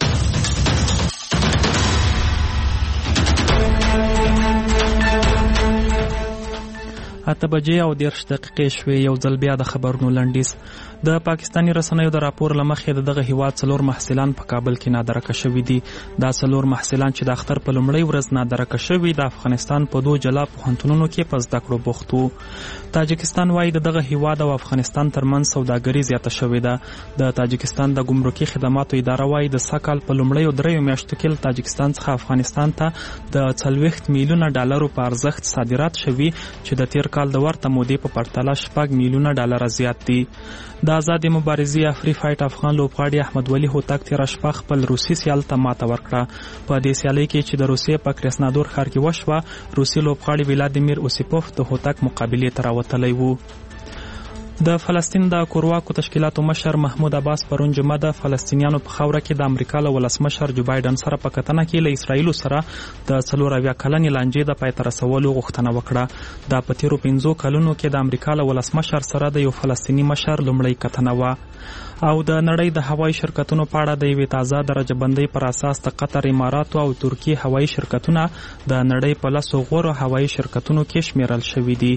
8:30 شوې. یو ځل بیا د خبرونو لنډیز. د پاکستاني رسنیو د راپور لمخې دغه هیواد 4 محصلان په کابل کې نادرکه شوي دي. دا 4 محصلان چې د اختر په لومړۍ ورځ نادرکه شوي د افغانستان په 2 جلا پوهنتونونو کې په زده کړو بوخت وو. تاجکستان وايي دغه هیواد او افغانستان ترمنځ سوداګري زیاته شوې ده. د تاجکستان د ګمرکي خدماتو اداره وايي د سکهال په لومړیو 3 میاشتو کې تاجکستان څخه افغانستان ته د 40 میلیونه ډالرو په ارزښت صادرات شوي چې د تیر کال د ورته مودې په پرتله 4 میلیونه ډالر زیات دي. د آزادې مبارزې افری فایټ افغان لوبغاړي احمد ولی هوتک تېره شپه خپل روسي سیال ته ماته ورکړه. په دې سیالۍ کې چې د روسیې په کرسنادور ښار کې وشوه، روسي لوبغاړي ولادیمیر اوسیپوف د هوتک مقابلې ته راوتلی و. د فلسطین د کورواکو تشکیلاتو مشر محمود عباس پرون جمعه د فلسطینیانو په خاوره کې د امریکا له ولسمشر جو بایدن سره په کتنه کې له اسرایلو سره د 40 کلنې لانجې د پای ته رسولو غوښتنه وکړه. دا په تیرو 5 کلونو کې د امریکا له ولسمشر سره د یو فلسطیني مشر لومړی کتنه وه. او د نړۍ د هوایي شرکتونو په اړه د یوې تازه درجه بندۍ پر اساس د قطر، اماراتو او ترکیې هوایي شرکتونه د نړۍ په 10 غوره هوایي شرکتونو کې شمیرل شوي دي.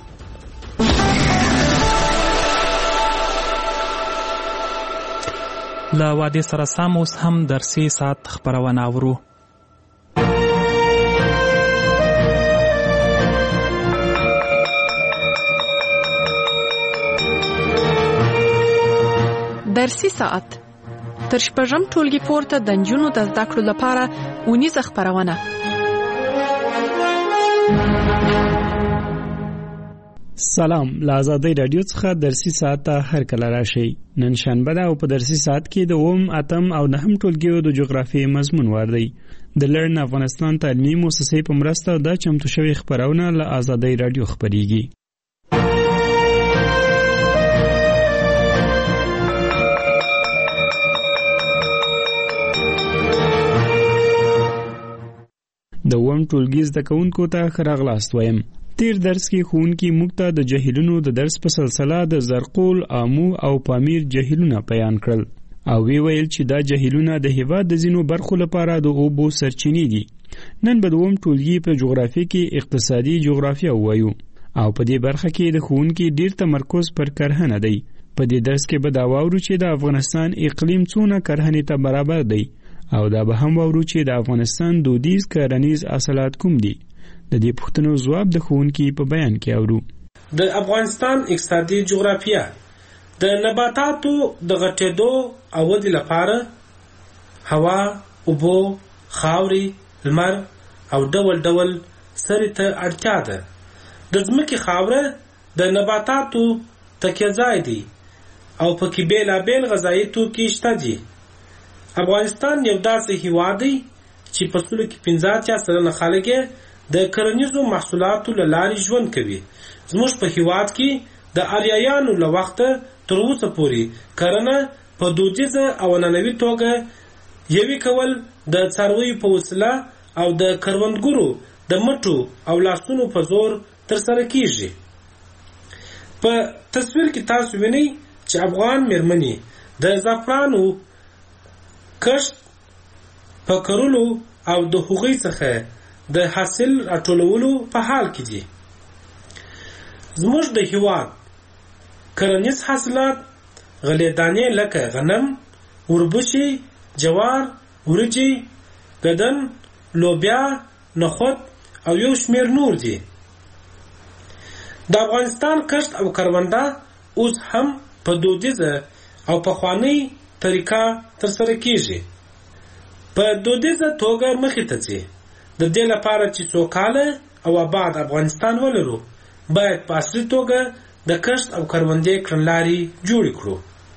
له وادي سره سم اوس هم درسي ساعت خبرونه اورو. درسي ساعت تر شپږم ټولګي پورته د نجونو د زده کړو لپاره اونیزه خبرونه. سلام، له آزادۍ رادیو څخه درسي ساعت ته هر کله راشئ. نن شنبه ده او په درسي ساعت کې د 8 او 9 ټولګیو د جغرافیې مضمون واردی. د لرن افغانستان تعلیمي مؤسسې په مرسته د چمتو شوی خبرونه له آزادۍ رادیو خبريږي. د 8 ټولګي زده کوونکو ته ښه راغلاست وایم. تیر درس کې ښوونکي موږ ته د جهیلونو د درس په سلسله د زرقول، آمو او پامیر جهیلونه بیان کړل او ویل چې دا جهیلونه د هیواد د ځینو برخو لپاره د اوبو سرچینې دي. نن به د 8 ټولګي په جغرافیه کې اقتصادي جغرافیه وایو او په دې برخه کې د ښوونکي ډیر تمرکز پر کرهنه دی. په دې درس کې به دا واورو چې د افغانستان اقلیم څونه کرهنې ته برابر دی او دا به هم واورو چې د افغانستان دودیز کرنیز اصالات کوم دي. د دې پوښتنو ځواب د ښوونکي په بیان کې اورو. د افغانستان اقتصادي جغرافیه د نباتاتو د غټېدو او ودې لپاره هوا، اوبو، خاورې، لمر او ډول ډول سرې ته اړتیا ده. د ځمکې خاوره د نباتاتو تکیه ځای دی او پکې بېلابېل غذایي توکي شته دي. افغانستان یو داسې هیواد دی چې په سلو کې 85% خلک د کرنیزو محصولاتو له لارې ژوند کوي. زموږ په هیواد کې د آریایانو له وخته تر اوسه پورې کرنه په دودیزه او نننوي توګه یوې کول د څارویو په وسیله او د کروندګرو د مټو او لاسونو په زور ترسره کیږي. په تصویر کې تاسو وینئ چې افغان میرمنې د زعفرانو کښت په کرلو او د هغوی څخه د حاصل راټولولو په حال کې دي. زموږ د هیواد کرنیز حاصلات غلې دانې لکه غنم، وربشي، جوار، ورجې، ګدن، لوبیا، نخود او یو شمیر نور دي. د افغانستان کښت او کرونده اوس هم په دودیزه او پخوانۍ طریقه ترسره کیږي. په دودیزه توګه مخې ته ځي. د دې لپاره چې سوکاله او آباد افغانستان ولرو باید په عصري توګه د کښت او کروندې کړنلارې جوړې کړو.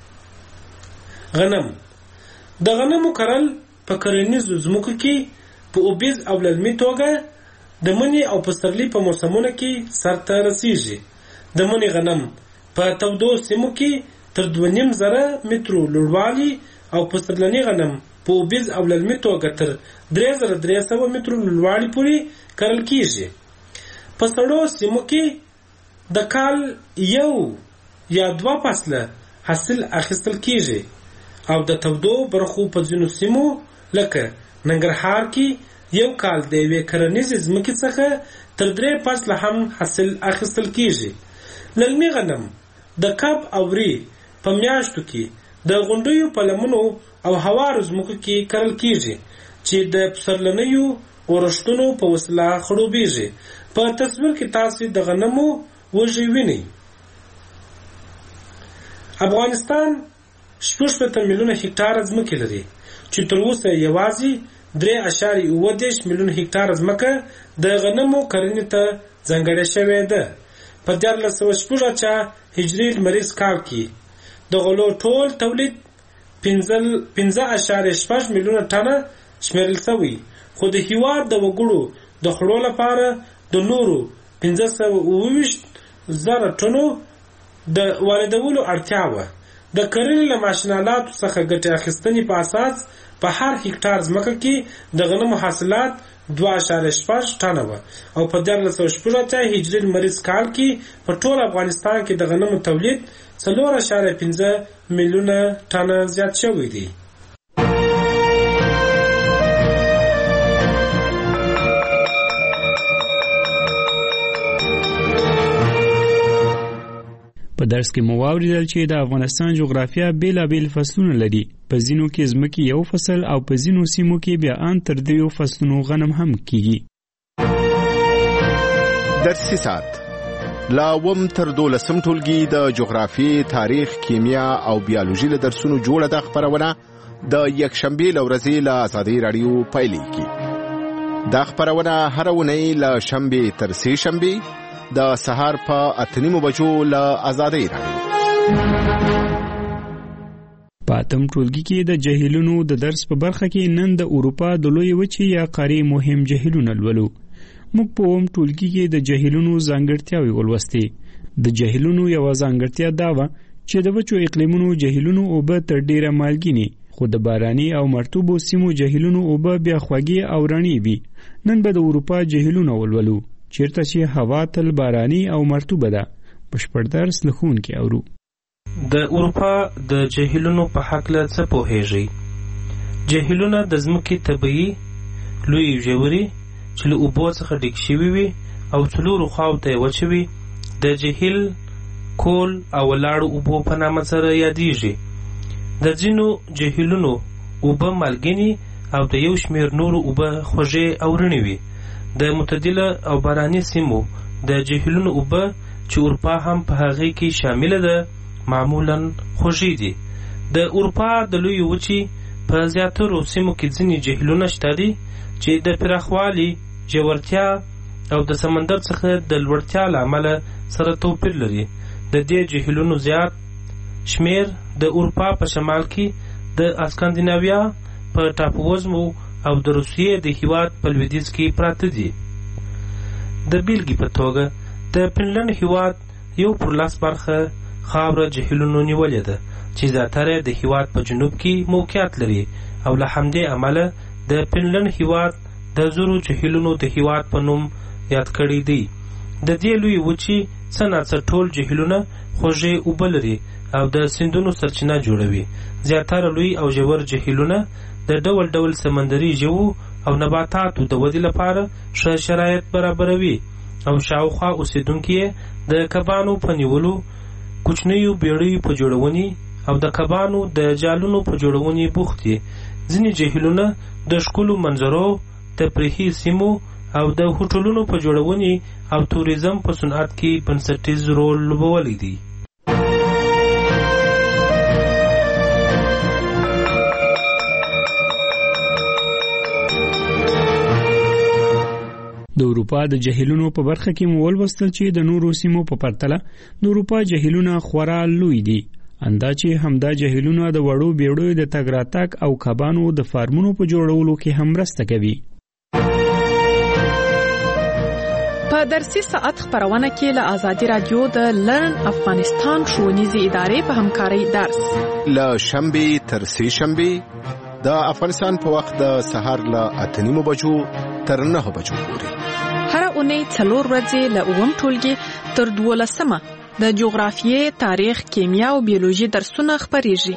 غنم. د غنمو کرل په کرنیزو ځمکو کې په اوبیز او للمي توګه د مني او پسرلي په موسمونو کې سرته رسیږي. د مني غنم په تودو سیمو کې تر 2.5 مترو لوړوالي او پسرلني غنم په اوبیز او للمي توګه تر 3300 مترو لوړوالي پورې کرل کیږي. په سړو سیمو کې د کال 1 یا 2 فصله حاصل اخیستل کیږي او د تودو برخو په ځینو سیمو لکه ننګرهار کې یو کال د یوې کرنیزې ځمکې څخه تر 3 فصله هم حاصل اخیستل کیږي. للمي غنم د کب او ری په میاشتو کې د غونډیو په لمنو او هوارو ځمکو کې کرل کیږي چې د پسرلنیو اورښتونو په وسیله خړوبیږي. په تصویر کې تاسو د غنمو وږی وینئ. افغانستان 60 میلیونه هکتار ځمکه لري چې تر اوسه یوازې 3.9 میلیونه هکتار ځمکه د غنمو کرنې ته ځانګړې شوې ده. په 1406 هجري لمریز کال کې د غلو ټول تولید 15.6 میلیونه ټنه شمیرل شوی، خو د هیواد د وګړو د خړو لپاره د نورو 15,000 ټنو د واردولو اړتیا وه. د کرنې له ماشینالاتو څخه ګټې اخیستنې په اساس په هر هکتار ځمکه کې د غنمو حاصلات 2.6 ټنه وه او په 1406 هجري لمریز کال کې په ټول افغانستان کې د غنمو تولید 4.5 میلیونه ټنه زیات شوی دی. په درس کې مو واوریدل چې د افغانستان جغرافیه بیلابیل فصلونه لري. په ځینو کې ځمکې یو فصل او په ځینو سیمو کې بیا ان تر 3 فصلونو غنم هم کیږي. درسي ساعت لا وم تر 12 ټولګي د جغرافي، تاریخ، کیمیا او بیولوژي له درسونو جوړه د خبرونه د یکشنبه لورځي له آزادي رادیو پایلیږي. دا خبرونه هر ونی له شنبه تر سه شنبه د سهار په 8:30 بجو له آزادي رادیو. پاتم ټولګي کې د جهیلونو د درس په برخه کې نن د اروپا د لوی وچې یا قارې مهم جهیلونه لولو. موږ په اوم ټولګي کې د جهیلونو ځانګړتیاوې ولوستې. د جهیلونو یو ځانګړتیا دا و چې د وچو اقلیمونو جهیلونو اوبه تر ډیره مالګینې، خو د باراني او مرطوبو سیمو جهیلونو اوبه بیا خوږې او رڼې وي. نن به د اروپا جهیلونه ولولو چیرته چې هوا تل باراني او مرطوبه ده. بشپړ درس له ښوونکي اورو. د اروپا د جهیلونو په هکله څه پوهیږئ؟ جهیلونه د ځمکې طبیعي لوی ژورې چې له اوبو څخه ډک شوي وي او څلورو خواو ته یې وچې وي د جهیل کول او ولاړو اوبو په نامه سره یادیږي. د ځینو جهیلونو اوبه مالګینې او د یو شمیر نورو اوبه خوږې او رڼې وي. د معتدله او باراني سیمو د جهیلونو اوبه چې اروپا هم په هغې کې شامله ده معمولاً خوږې دي. د اروپا د لویې وچې په زیاترو سیمو کې ځینې جهیلونه شته دي چې د پراخوالي، ژورتیا او د سمندر څخه د لوړتیا له امله سره توپیر لري. د دې جهیلونو زیات شمیر د اروپا په شمال کې د اسکاندیناویا په ټاپووزمو او د روسیې د هیواد په لویدیځ کې پراته دي. د بیلګې په توګه د فنلنډ هیواد 1/10 برخه خاوره جهیلونو نیولې ده چې زیاتره د هیواد په جنوب کې موقعیت لري او له همدې امله د فنلنډ هیواد د زرو جهیلونو د هیواد په نوم یاد کړی دی. د دې لوی وچې څه ناڅه ټول جهیلونه خوږې اوبه لري او د سیندونو سرچینه جوړوي. زیاتره لوی او ژور جهیلونه د ډول ډول سمندري ژوو او نباتاتو د ودې لپاره ښه شرایط برابروي او شاوخوا اوسیدونکي د کبانو په نیولو، کوچنیو بیړیو په جوړونې او د کبانو د جالونو په جوړونې بوخت دي. ځینې جهیلونه د ښکلو منظرو، تفریحي سیمو او د هوټلونو په جوړونې او توریزم په صنعت کې بنسټیز رول لوبولی دی. د اروپا د جهیلونو په برخه کې مو ولوستل چې د نورو سیمو په پرتله د اروپا جهیلونه خورا لوی دي. اندا چې همدا جهیلونه د وړو بیړیو د تګ راتګ او کبانو د فارمونو په جوړولو کې هم مرسته کوي. په درسي ساعت خبرونه کې له آزادي رادیو د لرن افغانستان ښوونیزې ادارې په همکارۍ درس له شنبې تر سې شنبې د افغانستان په وخت د سهار له 8:30 بجو تر 9 بجو پورې. هر اونۍ 4 ورځې له 9 ټولګي تر 12 د جغرافیې، تاریخ، کیمیا او بیولوژي درسونه خبرېږي.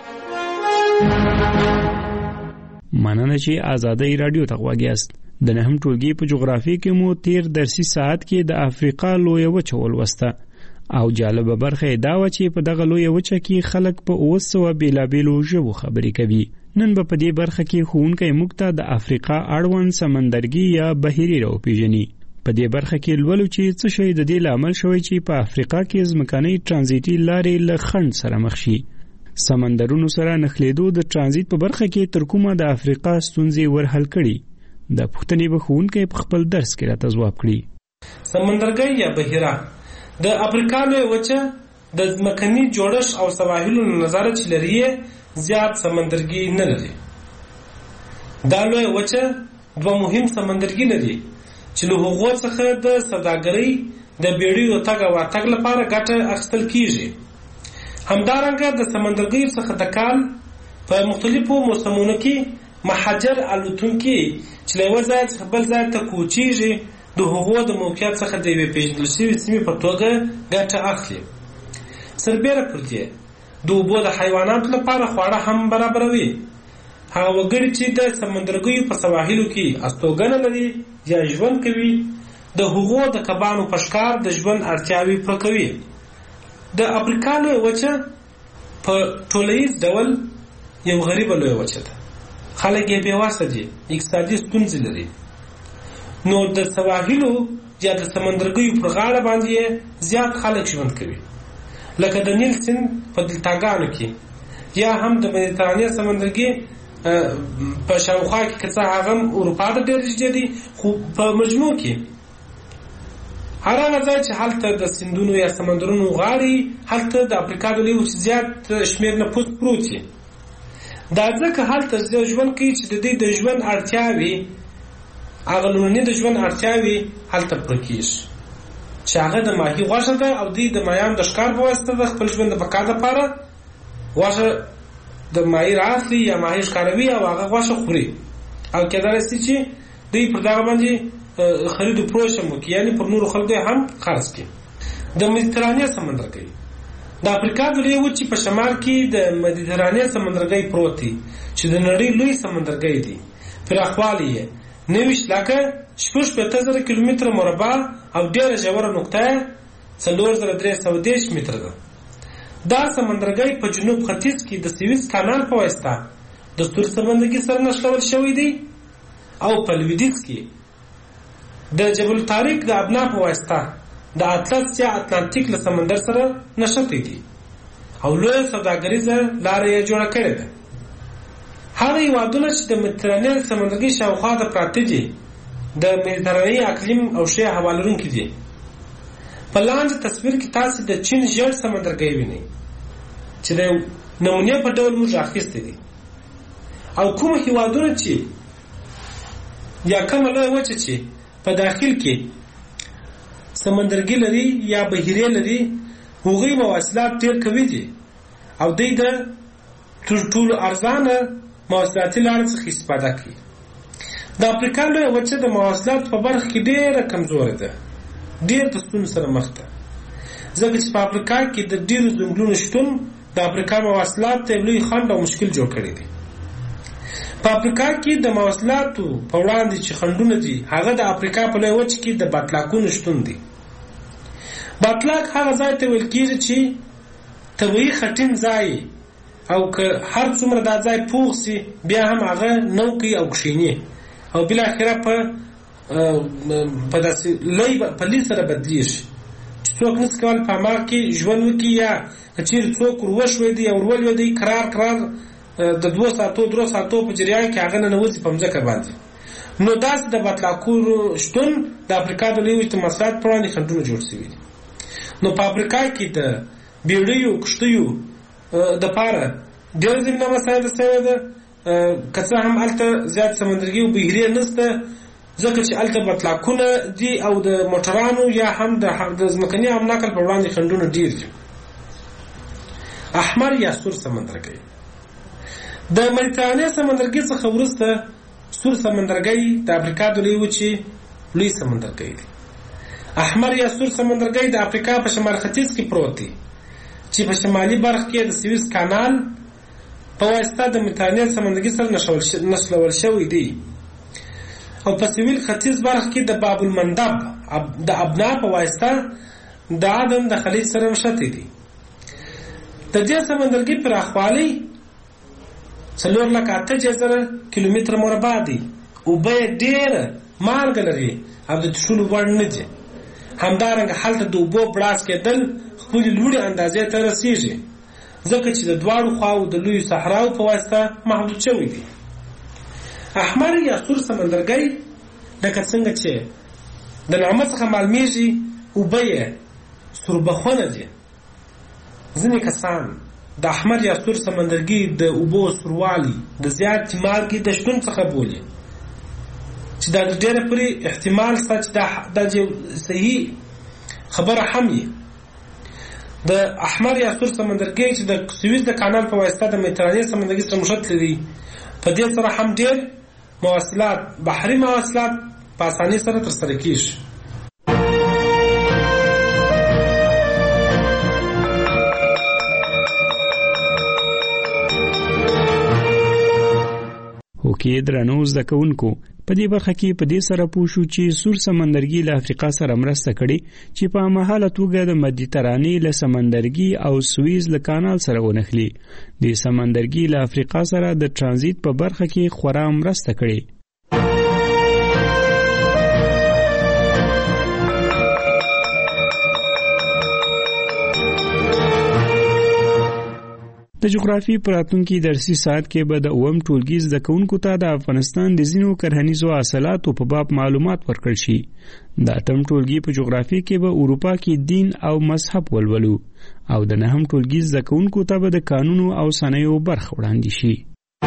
مننه چې آزادي رادیو ته غوږ یاست. د 9 ټولګي په جغرافیې کې مو تیر درسي ساعت کې د افریقا لویه وچه ولوسته او جالبه برخه دا و چې په دغه لویه وچه کې خلک په 900 بیلابیلو ژبو خبرې کوي. نن به په دې برخه کې ښوونکی موږ ته د افریقا اړوند سمندرګي یا بحیري راوپېژني. په دې برخه کې لولو چې څه شی د دې لامل شوی چې په افریقا کې ځمکنۍ ترانزیتي لارې له خنډ سره مخ شي. سمندرونو سره نښلېدو د ترانزیت په برخه کې تر کومه د افریقا ستونزې ورحل کړي. د پښتنې به ښوونکی په خپل درس کې راته ځواب کړي. سمندرګي یا بحیره د افریقا لویه وچه د ځمکني جوړښت او سواحلو نظر چې لري زیات سمندرګي نه لري. دا لویه وچه دوه مهم سمندرګي لري چې له هغو څخه د سوداګرۍ د بیړیو تګ او راتګ لپاره ګټه اخیستل کیږي. همدارنګه د سمندرګیو څخه د کال په مختلفو موسمونو کې مهاجر الوتونکي چې له یوه ځای څخه بل ځای ته کوچیږي د هغو د موقعیت څخه د یوې پیژندل شوې سیمې په توګه ګټه اخلي. سربیره پر دې د اوبو د حیواناتو لپاره خواړه هم برابروي. هغه وګړي چې د سمندرګیو په سواحلو کې استوګنه لري یا ژوند کوي د هغو د کبانو په ښکار د ژوند اړتیاوې پوره کوي. د افریقا لویه وچه په ټولیز ډول یو غریبه لویه وچه ده. خلک یې بېواسه دي، اقتصادي ستونزې لري. نو د سواحلو یا د سمندرګیو پر غاړه باندې زیات خلک ژوند کوي، لکه د نیل سیند په دلتاګانو کې یا هم د مدیترانې سمندرګي په شاوخوا کې که څه هغه اروپا ته ډېر نږدې دي، خو په مجموع کې هر هغه ځای چې هلته د سیندونو یا سمندرونو غاړې هلته د افریقا د لویې وچې زیات شمېر نفوس پروت وي. دا ځکه هلته ژوند کوي چې د دوی د ژوند اړتیاوې هغه لومړنۍ د ژوند اړتیاوې هلته پوره کېږي چې هغه د ماهي غوښه ده او دوی د ماهیانو د ښکار په واسطه د خپل ژوند د بقا لپاره غوښه د ماهي رااخلي یا ماهي ښکاروي او هغه غوښه خوري او کېدای شي چې دوی پر دغه باندې خرید و فروش هم وکړي، یعنې پر نورو خلکو هم خرڅ کړي. د مدیترانې سمندرګي د افریقا د لویې وچې په شمال کې د مدیترانې سمندرګي پروت دی چې د نړۍ لوی سمندرګي دی. پراخوالی یې 90,650,000 کیلومتره مربع او ډېره ژوره نقطه 4,310 متره ده. دا سمندرګي په جنوب ختیځ کې د سویس کانال په واسطه د سور سمندرګي سره نښلول شوی دی او په لویدیځ کې د جبل طارق د ابنا په واسطه د اطلس یا اتلانتیک له سمندر سره نښتي دي او لویه سوداګریزه لاره یې جوړه کړې ده. هغه هېوادونه چې د مدیترانې سمندرګي شاوخوا د پراته دي د مدیترانې اقلیم او ښې هوا لرونکي دي. په لاندې تصویر کې تاسې د چین ژیړ سمندرګي وینئ چې د نمونې په ډول موږ اخیستی دي او کوم هېوادونه چې یا کومه لویه وچه چې په داخل کې سمندرګي لري یا بحیرې لري هغوی مواصلات ډېر قوي دي او دوی د تر ټولو ارزانه مواصلاتي لارې څخه استفاده کوي. د افریقا لویه وچه د مواصلاتو په برخه کې ډېره کمزورې ده، ډېر د ستونزو سره مخ ده، ځکه چې په افریقا کې د ډېرو ځنګلونو شتون د افریقا مواصلات ته لوی خنډ او مشکل جوړ کړی دی. په افریقا کې د مواصلاتو په وړاندې چې خنډونه دي هغه د افریقا په لویه وچه کې د باطلاقونو شتون دي. باطلاق هغه ځای ته ویل کېږي چې طبیعي خټین ځای او که هر څومره دا ځای پوخ سي بیا هم هغه نو کوي او کښیني او بالاخره په داسې لوی پلي سره بدلېږي چې څوک نشي کولی په هماغه کې ژوند وکړي یا که چېرې څوک ورولوېدی او ورولوېدی کرار د 2 ساعتو 3 ساعتو په جریان کې هغه ننوځي په مځکه باندې. نو داسې د باطلاقونو شتون د افریقا د لویې وچې د مواصلاتو په وړاندې خنډونه جوړ شوي دي. نو په افریقا کې د بیړیو کښتیو دپاره ډېره زمینه مساعده شوې ده، که څه هم هلته زیات سمندرګي او بحیرې نشته ځکه چې هلته باطلاقونه دي او د موټرانو یا هم د ځمکني عام نقل په وړاندې خنډونه ډېر دي. احمر یا سور سمندرګي د مدیترانې سمندرګي څخه وروسته سور سمندرګي د افریقا د لویې وچې لوی سمندرګي دی. احمر یا سور سمندرګي د افریقا په شمال ختیځ کې پروت دی چې په شمالي برخه کې د سویس کانال په واسطه د مدیترانې سمندرګي سره نښلول شوی دی او په سویل ختیځ برخه کې د باب المندب د ابنا په واسطه د عدن د خلیج سره نښتي دي. د دې سمندرګي پراخوالی 4,08,000 کیلومتره مربع دی. اوبه یې ډېره مالګه لري او د څښلو وړ نه دي. همدارنګه هلته د اوبو بړاس کېدل خپلې لوړې اندازې ته رسېږي ځکه چې د دواړو خواو د لویو صحراو په واسطه محدود شوی دی. احمر یا سور سمندرګي لکه څنګه چې د نامه څخه معلومیږي اوبه یې سوربخونه دي. ځینې کسان د احمر یا سور سمندرګي د اوبو سوروالی د زیاتې مالګې د شتون څخه بولي چې دا ډېره پورې احتمال شته چې دا صحیح خبره هم وي. د احمر یا سور سمندرګي چې د سویس د کانال په واسطه د مدیترانې سمندرګي سره نښتلی دی په دې سره هم ډېر مواصلات بحري مواصلات په اسانۍ سره ترسره کېږي. کې درنو زده کوونکو په دې برخه کې په دې سره پوه شو چې سور سمندرګي له افریقا سره مرسته کړې چې په مهاله توګه د مدیترانې له سمندرګي او سویز له کانال سره ونښلي. د سمندرګي له افریقا سره د ترانزیت په برخه کې خورا مرسته کړې. د جغرافي پراتونکو درسي ساعت کې به د اوم ټولګي زده کوونکو ته د افغانستان د ځینو کرهنیزو حاصلاتو په باب معلومات ورکړل شي. د اتم ټولګي په جغرافي کې به اروپا کې دین او مذهب ولولو او د نهم ټولګي زده کوونکو ته به د قانونو او صنایعو برخه وړاندې شي.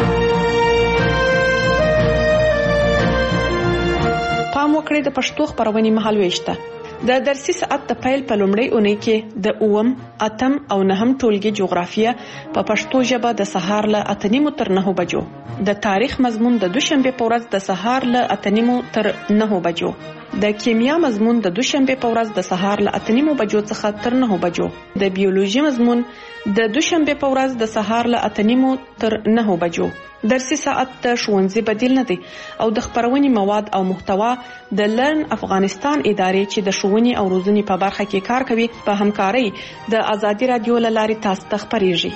پام وکړئ د پښتو خبرونې مهالويشته د درسي ساعت د پیل په لومړۍ اونۍ کې د اوم، اتم او نهم ټولګي جغرافیه په پښتو ژبه د سهار له 8:30 تر 9 بجو، د تاریخ مضمون د دوشنبه په ورځ د سهار له 8:30 تر 9 بجو، د کیمیا مضمون د دوشنبه په ورځ د سهار له 8:30 بجو څخه تر 9 بجو، د بیولوژي مضمون د دوشنبه په ورځ د سهار له 8:30 تر 9 بجو. درسي ساعت د ښوونځي بدیل نه دی او د خبرونې مواد او محتوا د لرن افغانستان ادارې چې د ښوونې او روزنې په برخه کې کار کوي په همکارۍ د ازادي رادیو له لارې تاسو ته خبرېږي.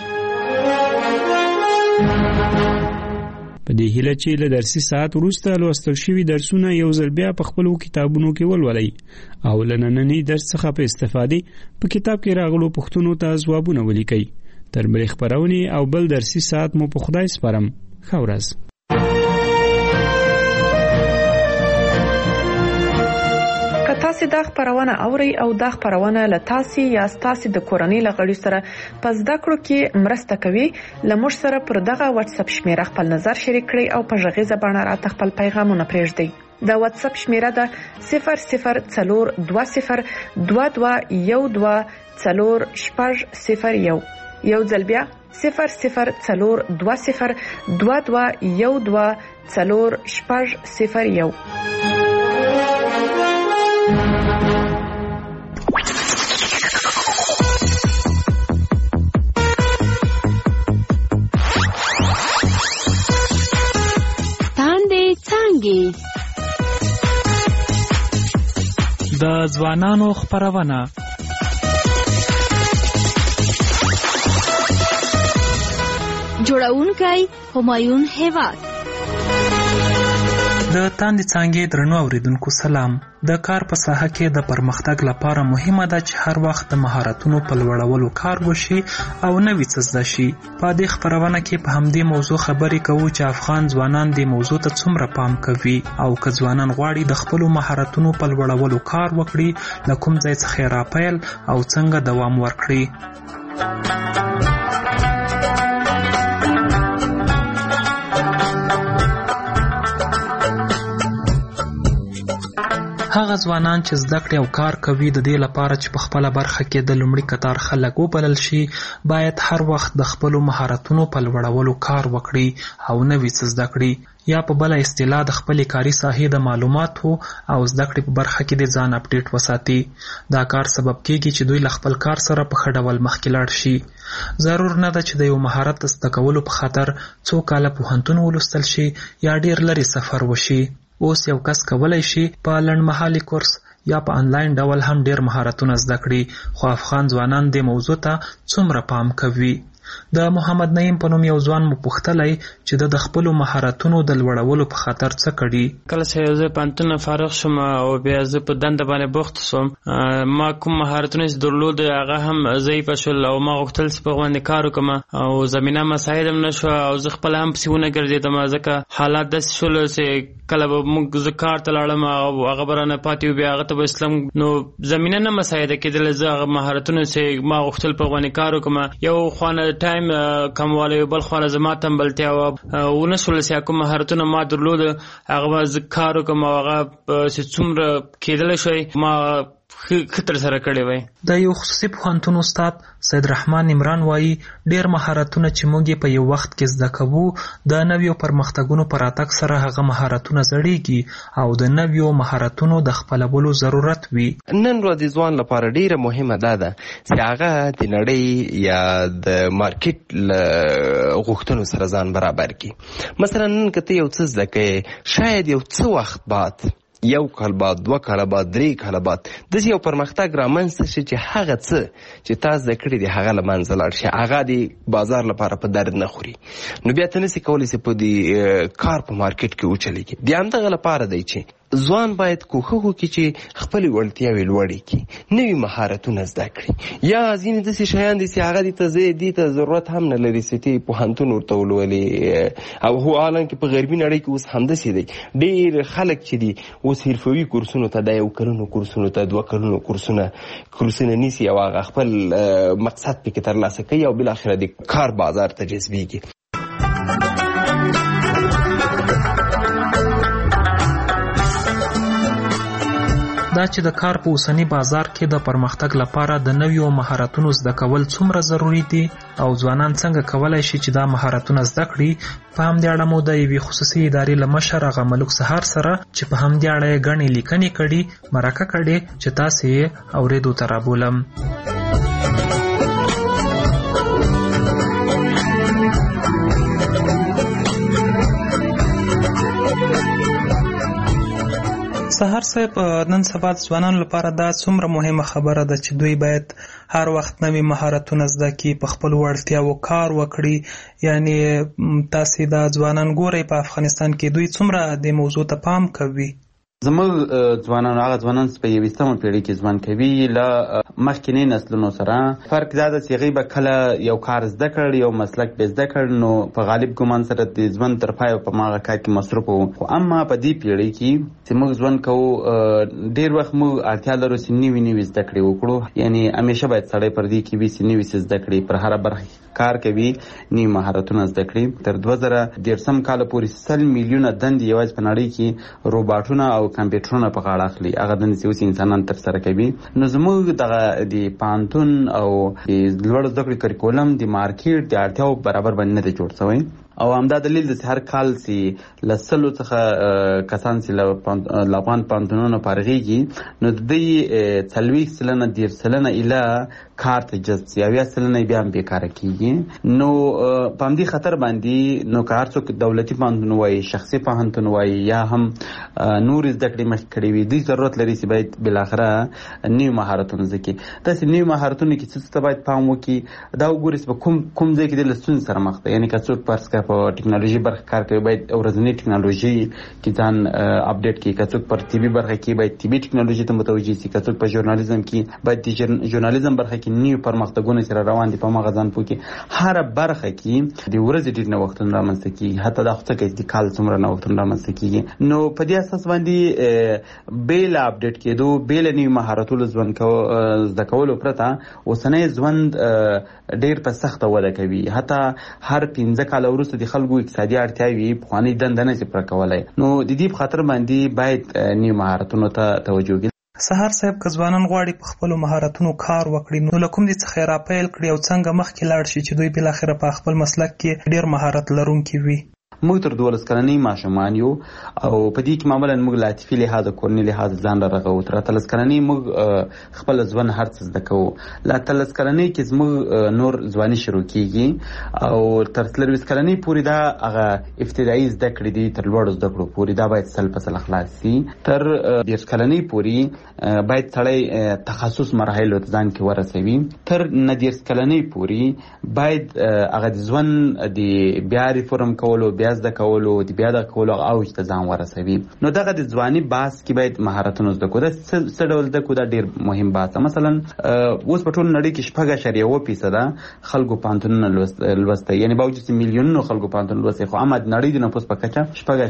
په دې هیله چې له درسي ساعت وروسته لوستل شوي درسونه یو ځل بیا په خپلو کتابونو کې ولولئ او له ننني درس څخه په استفادې په کتاب کې راغلو پوښتنو ته ځوابونه ولیکئ. تر بلې خبرونې او بل درسي ساعت مو په خدای سپارم. ښه ورځ. که تاسو دا خبرونه اورئ او دا خبرونه له تاسو یا تاسو د کورنۍ لغړي سره پس دا کړو کې مرسته کوي لمر سره پر دغه واتس اپ شمیره خپل نظر شریک کړئ او په ژغې زبانه را خپل پیغامونه پرېږدئ. د واتس اپ شمیره ده 004212124001 یو ځل بیا 004212124001. د ځوانانو خپرونه. جوړونکی همایون هیواد. د تاندې څانګې درنو اوریدونکو سلام. د کار په ساحه کې د پرمختګ لپاره مهمه ده چې هر وخت د مهارتونو په لوړولو کار وشي او نوي څه زده شي. په دې خپرونه کې په همدې موضوع خبرې کوو چې افغان ځوانان دې موضوع ته څومره پام کوي او که ځوانان غواړي د خپلو مهارتونو په لوړولو کار وکړي له کوم ځای څخه یې راپیل او څنګه دوام ورکړي. هغه ځوانان چې زده کړې او کار کوي د دې لپاره چې په خپله برخه کې د لومړي کتار خلک وبلل شي باید هر وخت د خپلو مهارتونو په لوړولو کار وکړي او نوي څه زده کړي، یا په بله اصطلاح د خپلې کاري ساحې د معلوماتو او زده کړې په برخه کې د ځان اپډیټ وساتي. دا کار سبب کېږي چې دوی له خپل کار سره په ښه ډول مخکې لاړ شي. ضرور نه ده چې د یو مهارت د زده کولو په خاطر څو کاله پوهنتون ولوستل شي یا ډېر لرې سفر وشي. اوس یو کس کولی شي په لنډمهالي کورس یا په آنلاین ډول هم ډېر مهارتونه زده کړي، خو افغان ځوانان دې موضوع ته څومره پام کوي؟ د محمد نعیم په نوم یو ځوان مو پوښتلی چې د خپلو مهارتونو د لوړولو په خاطر څه کړي. کله چې زه پوهنتون فارغ شوم او بیا زه په دنده باندې بوخت شوم، ما کوم مهارتونه چې درلود هغه هم ضعیفه شول او ما غوښتل چې په هغو باندې کار وکړم او زمینه مساعد هم نه شوه او زه خپله هم پسې ونه ګرځېدم، ځکه حالات داسې شول چې کله به زه کار ته لاړم او هغه به رانه پاتې و، بیا هغه ته به اسلم نو زمینه نه مساعده کېدله. زه هغه مهارتونه چې ما غوښتل په هغو باندې کار وکړم، یو خوانه ټایم کموالی، بل خوانه زما تنبلتیا ونه شول چې کوم مهارتونه ما درلود هغه به زه کار وکړم او هغه چې څومره کېدلی شوی ما خطر سره کړی وای. د یو خصوصي پوهنتون استاد سید رحمان عمران وایي ډېر مهارتونه چې موږ په یو وخت کې زده کوو د نویو پرمختګونو په راتګ سره هغه مهارتونه زړېږي او د نویو مهارتونو د خپلولو ضرورت وي. نن ورځ د ځوان لپاره ډېره مهمه ده چې هغه د نړۍ یا د مارکیټ له غوښتنو سره ځان برابر کړي. مثلا نن که ته یو څه زده کوې، شاید یو څه وخت بعد، یو کال بعد، 2 کاله بعد، 3 کاله بعد داسې یو پرمختګ رامنځته شي چې هغه څه چې تا زده کړي دي هغه له منځه لاړ شي، هغه د بازار لپاره په درد نه خوري، نو بیا ته نسې کولی چې په دې کار په مارکیټ کې وچلېږي. د همدغه لپاره دی چې ځوان باید کوښښ وکړي چې خپلې وړتیاوې لوړې کړي، نوي مهارتونه زده کړي. یا ځینې داسې شیان دي چې هغه دې ته ضرورت هم نه لري چې ته پوهنتون ورته ولولې، او هو حالانکې په غربي نړۍ کې اوس همداسې دی. ډېر خلک چې دي اوس حرفوي کورسونو ته، د 1 کلونو کورسونو ته، 2 کلونو کورسونه نیسي او هغه خپل مقصد پکې ترلاسه کوي او بالاخره د کار بازار ته جذبېږي. دا چې د کار په اوسني بازار کې د پرمختګ لپاره د نویو مهارتونو زده کول څومره ضروری دي او ځوانان څنګه کولی شي چې دا مهارتونه زده کړي، په همدې اړه مو د یوې خصوصي ادارې له مشر هغه ملک سهار سره چې په همدې اړه یې ګڼې لیکنې کړي مرکه کړې چې تاسې یې اورېدو ته رابولم. سهار صاحب، نن سبا ځوانانو لپاره دا څومره مهمه خبره ده چې دوی باید هر وخت نوي مهارتونه زده کړي، په خپلو وړتیاوو کار وکړي. یعنی تاسې دا ځوانان ګورئ په افغانستان کې دوی څومره دې موضوع ته پام کوي؟ زموږ ځوانان هغه ځوانان چې په 21مه پیړۍ کې ژوند کوي له مخکینی نسلونو سره فرق دا ده چې هغوی به کله یو کار زده کړ، یو مسلک به زده کړ، نو په غالب ګمان سره د ژوند تر پایه په هماغه کار کې مصروف وو. خو اما په دې پیړۍ کې چې موږ ژوند کوو ډېر وخت موږ اړتیا لرو چې نوي زده کړې وکړو. یعنی همیشه باید سړی پر دې کې وي چې نوي څه زده کړي، پر هره برخه کار کوي، نوي مهارتونه زده کړي. تر 2013 کال پورې 100 میلیونه دندې یوازې په نړۍ کې روباټونه او کمپیوټرونه په غاړه اخلي، هغه دندې چې اوس انسانان ترسره کوي. نو زموږ دغه د پوهنتون او د لوړ زده کړې کریکولم د مارکیټ د اړتیاو برابر باندې نه دی جوړ شوی. او همدا دلیل د هر کال سي لسلو څخه کسان سي له افغان پانتونونو فارغيږي نو د دې 40 سلنه 10 سلنه اله کار ته جذب سي او 10 سلنه بیا هم بیکاره کیږي نو په همدې خطر باندې نو کار څوک دولتي پانتون وای شخصي پانتون وای یا هم نور زده کړې مخ کړې وي د ضرورت لري چې باید بل اخره نیو مهارتونه زکي تاسو نیو مهارتونه کې څه باید پام وکړي دا وګورئ په کوم ځای کې د لسون سره مخ ده یعنی که څوک پرس کا په ټکنالوژي برخه کار کوي باید ورځنی ټکنالوژي کې ځان اپډیټ کړي که څوک پر ټي وي برخه کې باید ټي وي ټکنالوژي ته متوجي شي که څوک په ژورنالیزم کې باید د ژورنالیزم برخه کې نیو پرمختګونه سره روان دي په مغه ځان پوکي هر برخه کې د ورځې ډیر نوښتونه رامنځته کیږي حتی دا خو څه کې د کال څومره نوښتونه رامنځته کیږي نو په دې اساس باندې بیل اپډیټ کېدو بیل نیو مهارتونو زده کولو پرته اوسنۍ ژوند ډیر په سخته وده کوي حتی هر 15 کال وروسته د خلکو اقتصادي اړتیاوي پخواني دندنه چې پر کولای نو د دې په خاطر باندې باید نیو مهارتونو ته توجه وکړي سهار صاحب که ځوانان غواړي په خپل مهارتونو کار وکړي نو له کوم دي څخه راپیل کړي او څنګه مخکې لاړ شي چې دوی بل اخره په خپل مسلک کې ډیر مهارت لرونکي وي موږ تر 12 کلنۍ ماشومان یو او په دې کې معمولا موږ لاتفي لحاظ کورني لحاظ ځان رغو تر 13 کلنۍ موږ خپل ځوان هرڅ زده کوو لا 13 کلنۍ کې موږ نور ځواني شروع کیږي او تر 13 کلنۍ پورې دا هغه ابتدایي زده کړې دي تر لوړ زده کړو پورې دا باید سل په سل اخلاص شي تر 10 کلنۍ پورې باید سړی تخصص مراحل ځان کې ورسوي تر 19 کلنۍ پورې باید هغه ځوان د بیا ریفورم کولو بیا زده کولو د بیا د کولو اوج ته ځان ورسوي نو دغه د ځواني باس کې باید مهارتونه زده کو دا څه ډول زده کو دا ډیر مهم باس مثلا اوس په ټول نړۍ کې 4.1% خلکو پانتونونه لوسته یعنی باوجود میلیونونو خلکو پانتون لوسته خو امد نړۍ د نفوس په کچه 4.1% ده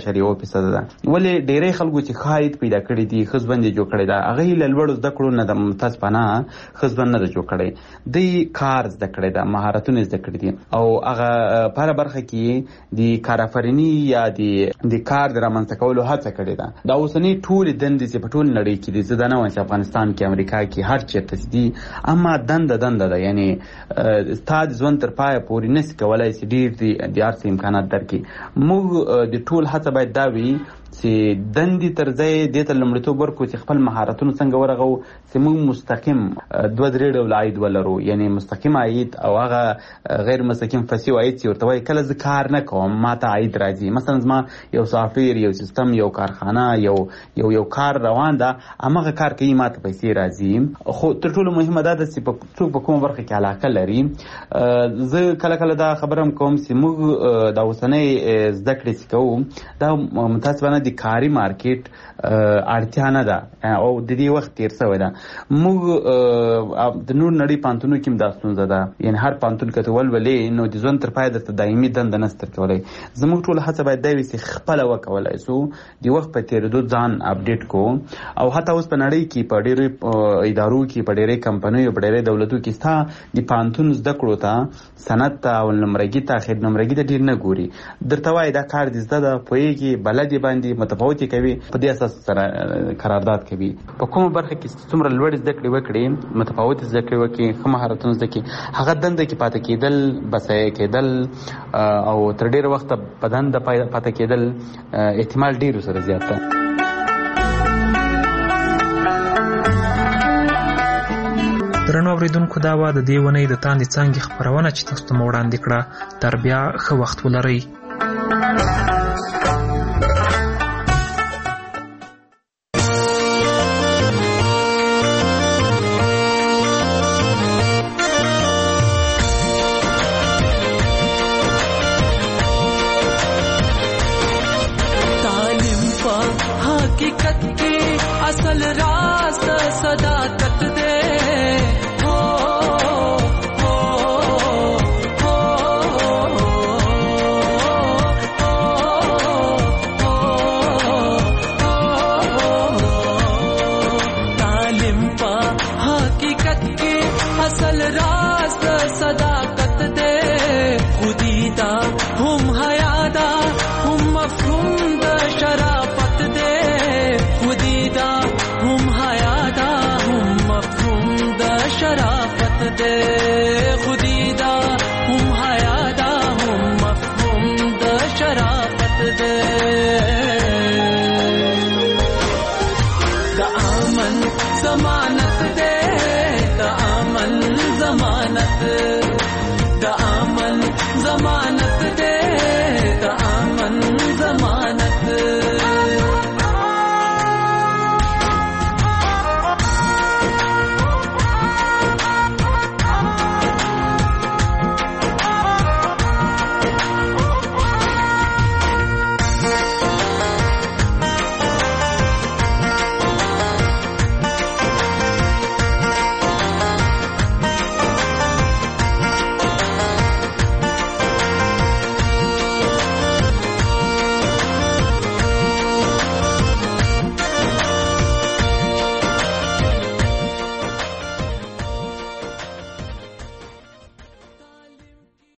ولې ډیرې خلکو چې خاید پیدا کړی دي خزبند جوړ کړی دا هغه له لوړو زده کړو نه د ممتاز پناه خزبند نه جوړ کړی د کار زده کړی دا مهارتونه زده کړی دي او هغه په برخه کې د کارآفرینی یا د کار د رامنځته کولو هڅه کړې ده دا اوسنۍ ټول دندې چې په ټول نړۍ کې دي زه نه وایم چې افغانستان کې امریکا کې هر چیرته دي اما دنده ده یعنی استاد ځوان تر پای پورې نس کولای چې ډیر د ارڅ امکانات درکې موږ د ټول هڅه باید دا وي چې دندې تر ځای دې ته لومړیتوب ورکړو چې خپل مهارتونه څنګه ورغو چې موږ مستقیم 2-3 ډول عاید ولرو یعنی مستقیم عاید او هغه غیر مستقیم فسیو عاید چې ورته وایي کله زه کار نه کوم ماته عاید راځي مثلا زما یو سافټویر یو سیستم یو کارخانه یو کار روان ده هغه کار کوي ماته پیسې راځي خو تر ټولو مهمه ده چې څوک په کومه برخه کې علاقه لري زه کله دا خبرم کوم چې موږ د اوسنۍ زده کړې چې کوو دا متاسفانه د کاري مارکیټ اړتیا نه ده او د دې وخت تیر شوی ده موږ د نور نړۍ پانتونو کې دا ستونزه ده یعنی هر پانتون کته ولولې نو د ځون تر پای د دایمي دند نه ستر کولای زموږ ټول هڅه باید دا وي چې خپل وکولای سو د وخت په تیرېدو ځان اپډیټ کو او حتی اوس په نړۍ کې په ډېرې ادارو کې په ډېرې کمپنیو په ډېرې دولتو کې ستا د پانتون زده کړو ته سند ته او نمرګي ته اخر نمرګي ته ډېر نه ګوري درته وای دا کار دې زده ده پوهېږي بلدې باندې متفاوتې کوي په دې اساس سره قرارداد کوي په کومه برخه کې څومره لوړ زده کړې وکړي متفاوت زده کړې وکړي ښه مهارتونه زده کړي هغه دنده کې پاتې کېدل بسایه کېدل او تر ډېر وخت په دنده پاتې کېدل احتمال ډېر سره زیات ده درنو اوریدونکو دا وه د دې اونۍ د تاندې څانګې خپرونه چې تاسو ته مو وړاندې کړه تر بیا ښه وخت ولرئ